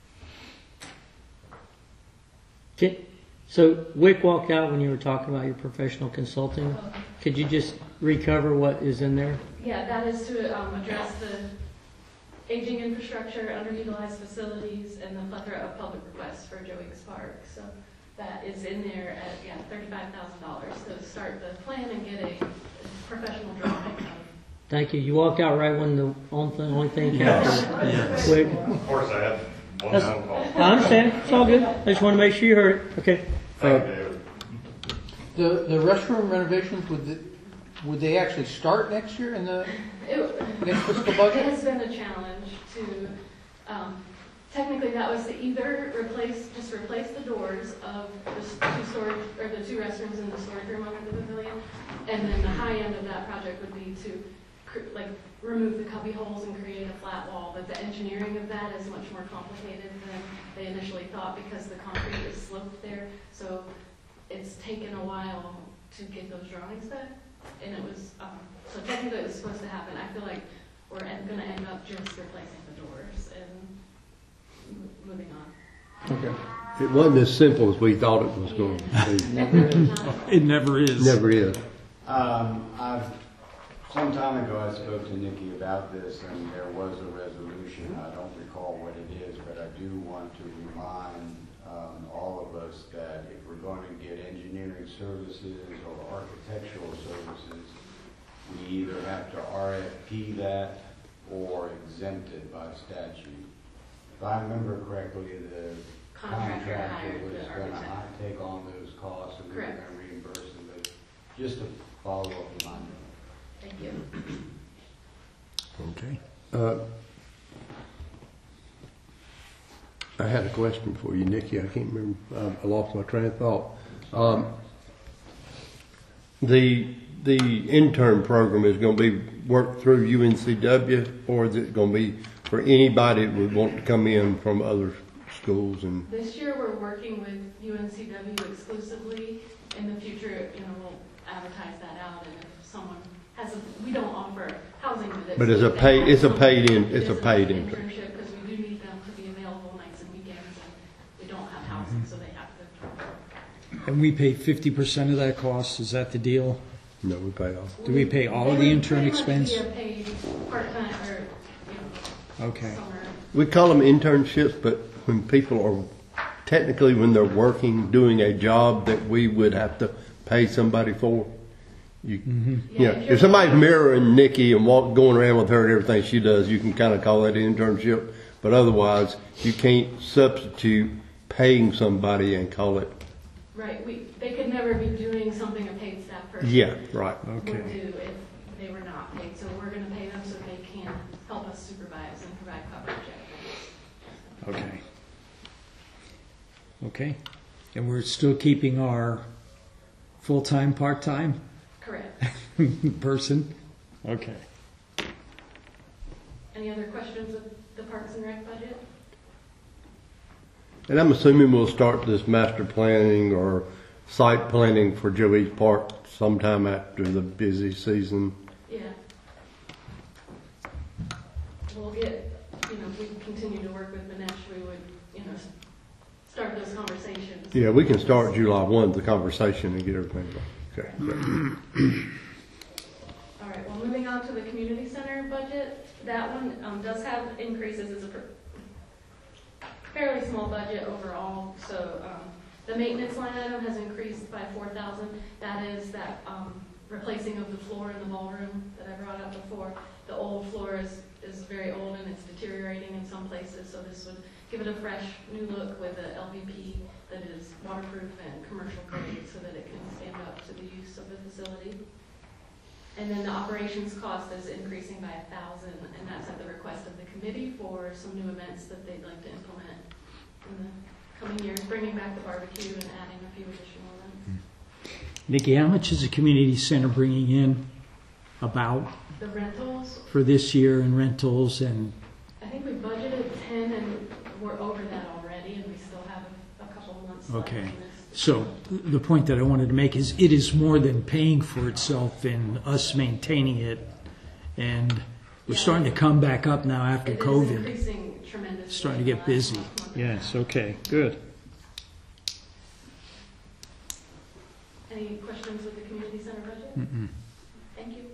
Okay. So Wick walked out when you were talking about your professional consulting. Could you just recover what is in there? Yeah, that is to um, address the aging infrastructure, underutilized facilities, and the plethora of public requests for Joe Eakes Park. So that is in there at yeah thirty-five thousand dollars to start the plan and get a professional drawing. Thank you. You walked out right when the only thing, only thing counted. Yes. Wick. Of course, I had one That's, phone call. I understand. It's all good. I just want to make sure you heard it. Okay. Thank you, David. The, the restroom renovations, would, the, would they actually start next year in the It, next fiscal it budget? has been a challenge to, um, technically that was to either replace, just replace the doors of the s- two storage, or the two restrooms in the storage room under the pavilion, and then the high end of that project would be to cr- like remove the cubby holes and create a flat wall, but the engineering of that is much more complicated than they initially thought because the concrete is sloped there. So it's taken a while to get those drawings back, and it was, um, so technically it was supposed to happen. I feel like we're going to end up just replacing the doors and m- moving on. Okay. It wasn't as simple as we thought it was going to be. It never is. Never is. Um, I've, some time ago, I spoke to Nikki about this, and there was a resolution. I don't recall what it is, but I do want to remind um, all of us that if we're going to get engineering services or architectural services, we either have to R F P that or exempt it by statute. If I remember correctly, the Contractor contractor hired was the going to architect. take on those costs and we were going Correct. to reimburse them. But just a follow-up reminder. Thank you. Okay. Uh, I had a question for you, Nikki. I can't remember. Um, I lost my train of thought. Um, the the intern program is going to be worked through U N C W, or is it going to be for anybody that would want to come in from other schools? And This year, we're working with U N C W exclusively. In the future, you know, we'll advertise that out, and if someone has a, we don't offer housing with it. But it's a If they paid- have it's a someone- paid in- it it's a is paid an intern. internship, because we do need them to be available nights and weekends, and we don't have housing, so they have to. And we pay fifty percent of that cost, is that the deal? no, we pay off. Do we pay all of They the would intern pretty much expense? be a paid part-time, or, you know, Okay. summer. We call them internships, but when people are technically when they're working doing a job that we would have to pay somebody for, you Mm-hmm. you know, if somebody's mirroring Nikki and walk, going around with her and everything she does, you can kind of call that an internship. But otherwise, you can't substitute paying somebody and call it. Right, we, they could never be doing something a paid staff person Yeah, right. would do Okay. if they were not paid. So we're gonna pay them so they can help us supervise and provide coverage at Okay. Okay. And we're still keeping our full-time, part-time Correct. person? Okay. Any other questions of the Parks and Rec budget? And I'm assuming we'll start this master planning or site planning for Joey's Park sometime after the busy season. Yeah. We'll get, you know, if we continue to work with Manesh, we would, you know, start those conversations. Yeah, we can start July first, the conversation, and get everything going. Okay. great. All right, well, moving on to the community center budget, that one um, does have increases. It's a per- fairly small budget overall, so um, the maintenance line item has increased by four thousand. That is that um, replacing of the floor in the ballroom that I brought up before. The old floor is, is very old and it's deteriorating in some places, so this would give it a fresh new look with a L V P that is waterproof and commercial grade so that it can stand up to the use of the facility. And then the operations cost is increasing by a thousand, and that's at the request of the committee for some new events that they'd like to implement in the coming years, bringing back the barbecue and adding a few additional events. Nikki, how much is the community center bringing in about The rentals, for this year in rentals and, I think we budgeted ten, and we're over that already, and we still have a, a couple of months left okay. in this. So the point that I wanted to make is it is more than paying for itself in us maintaining it. And we're Yeah. starting to come back up now after It is COVID. increasing tremendously. It's starting to in the get last busy. month. Yes, okay, good. Any questions with the community center budget? Mm-mm. Thank you.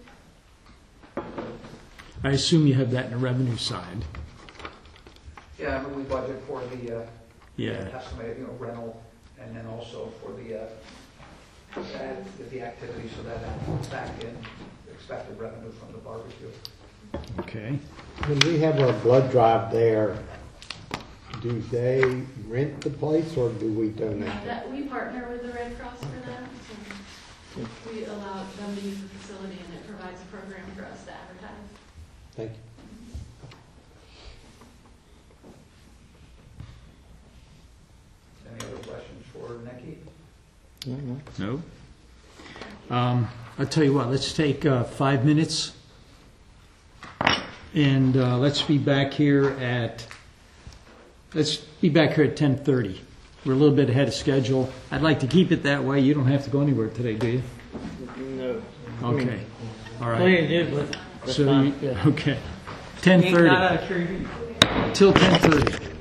I assume you have that in the revenue side. Yeah, I mean, we budget for the, uh, Yeah. estimated, you know, rental, and then also for the, uh, add the activity, so that adds back in expected revenue from the barbecue. Okay. When we have our blood drive there, do they rent the place or do we donate Uh, it? That, we partner with the Red Cross for that, so we allow them to use the facility, and it provides a program for us to advertise. Thank you. Any other questions for Nikki? No? Um, I'll tell you what, let's take uh, five minutes And uh, let's be back here at, let's be back here at ten thirty. We're a little bit ahead of schedule. I'd like to keep it that way. You don't have to go anywhere today, do you? No. Okay. All Well, you right. did, but that's So, fine. you- Yeah. okay. ten Ain't got thirty. out of tree. Till ten thirty.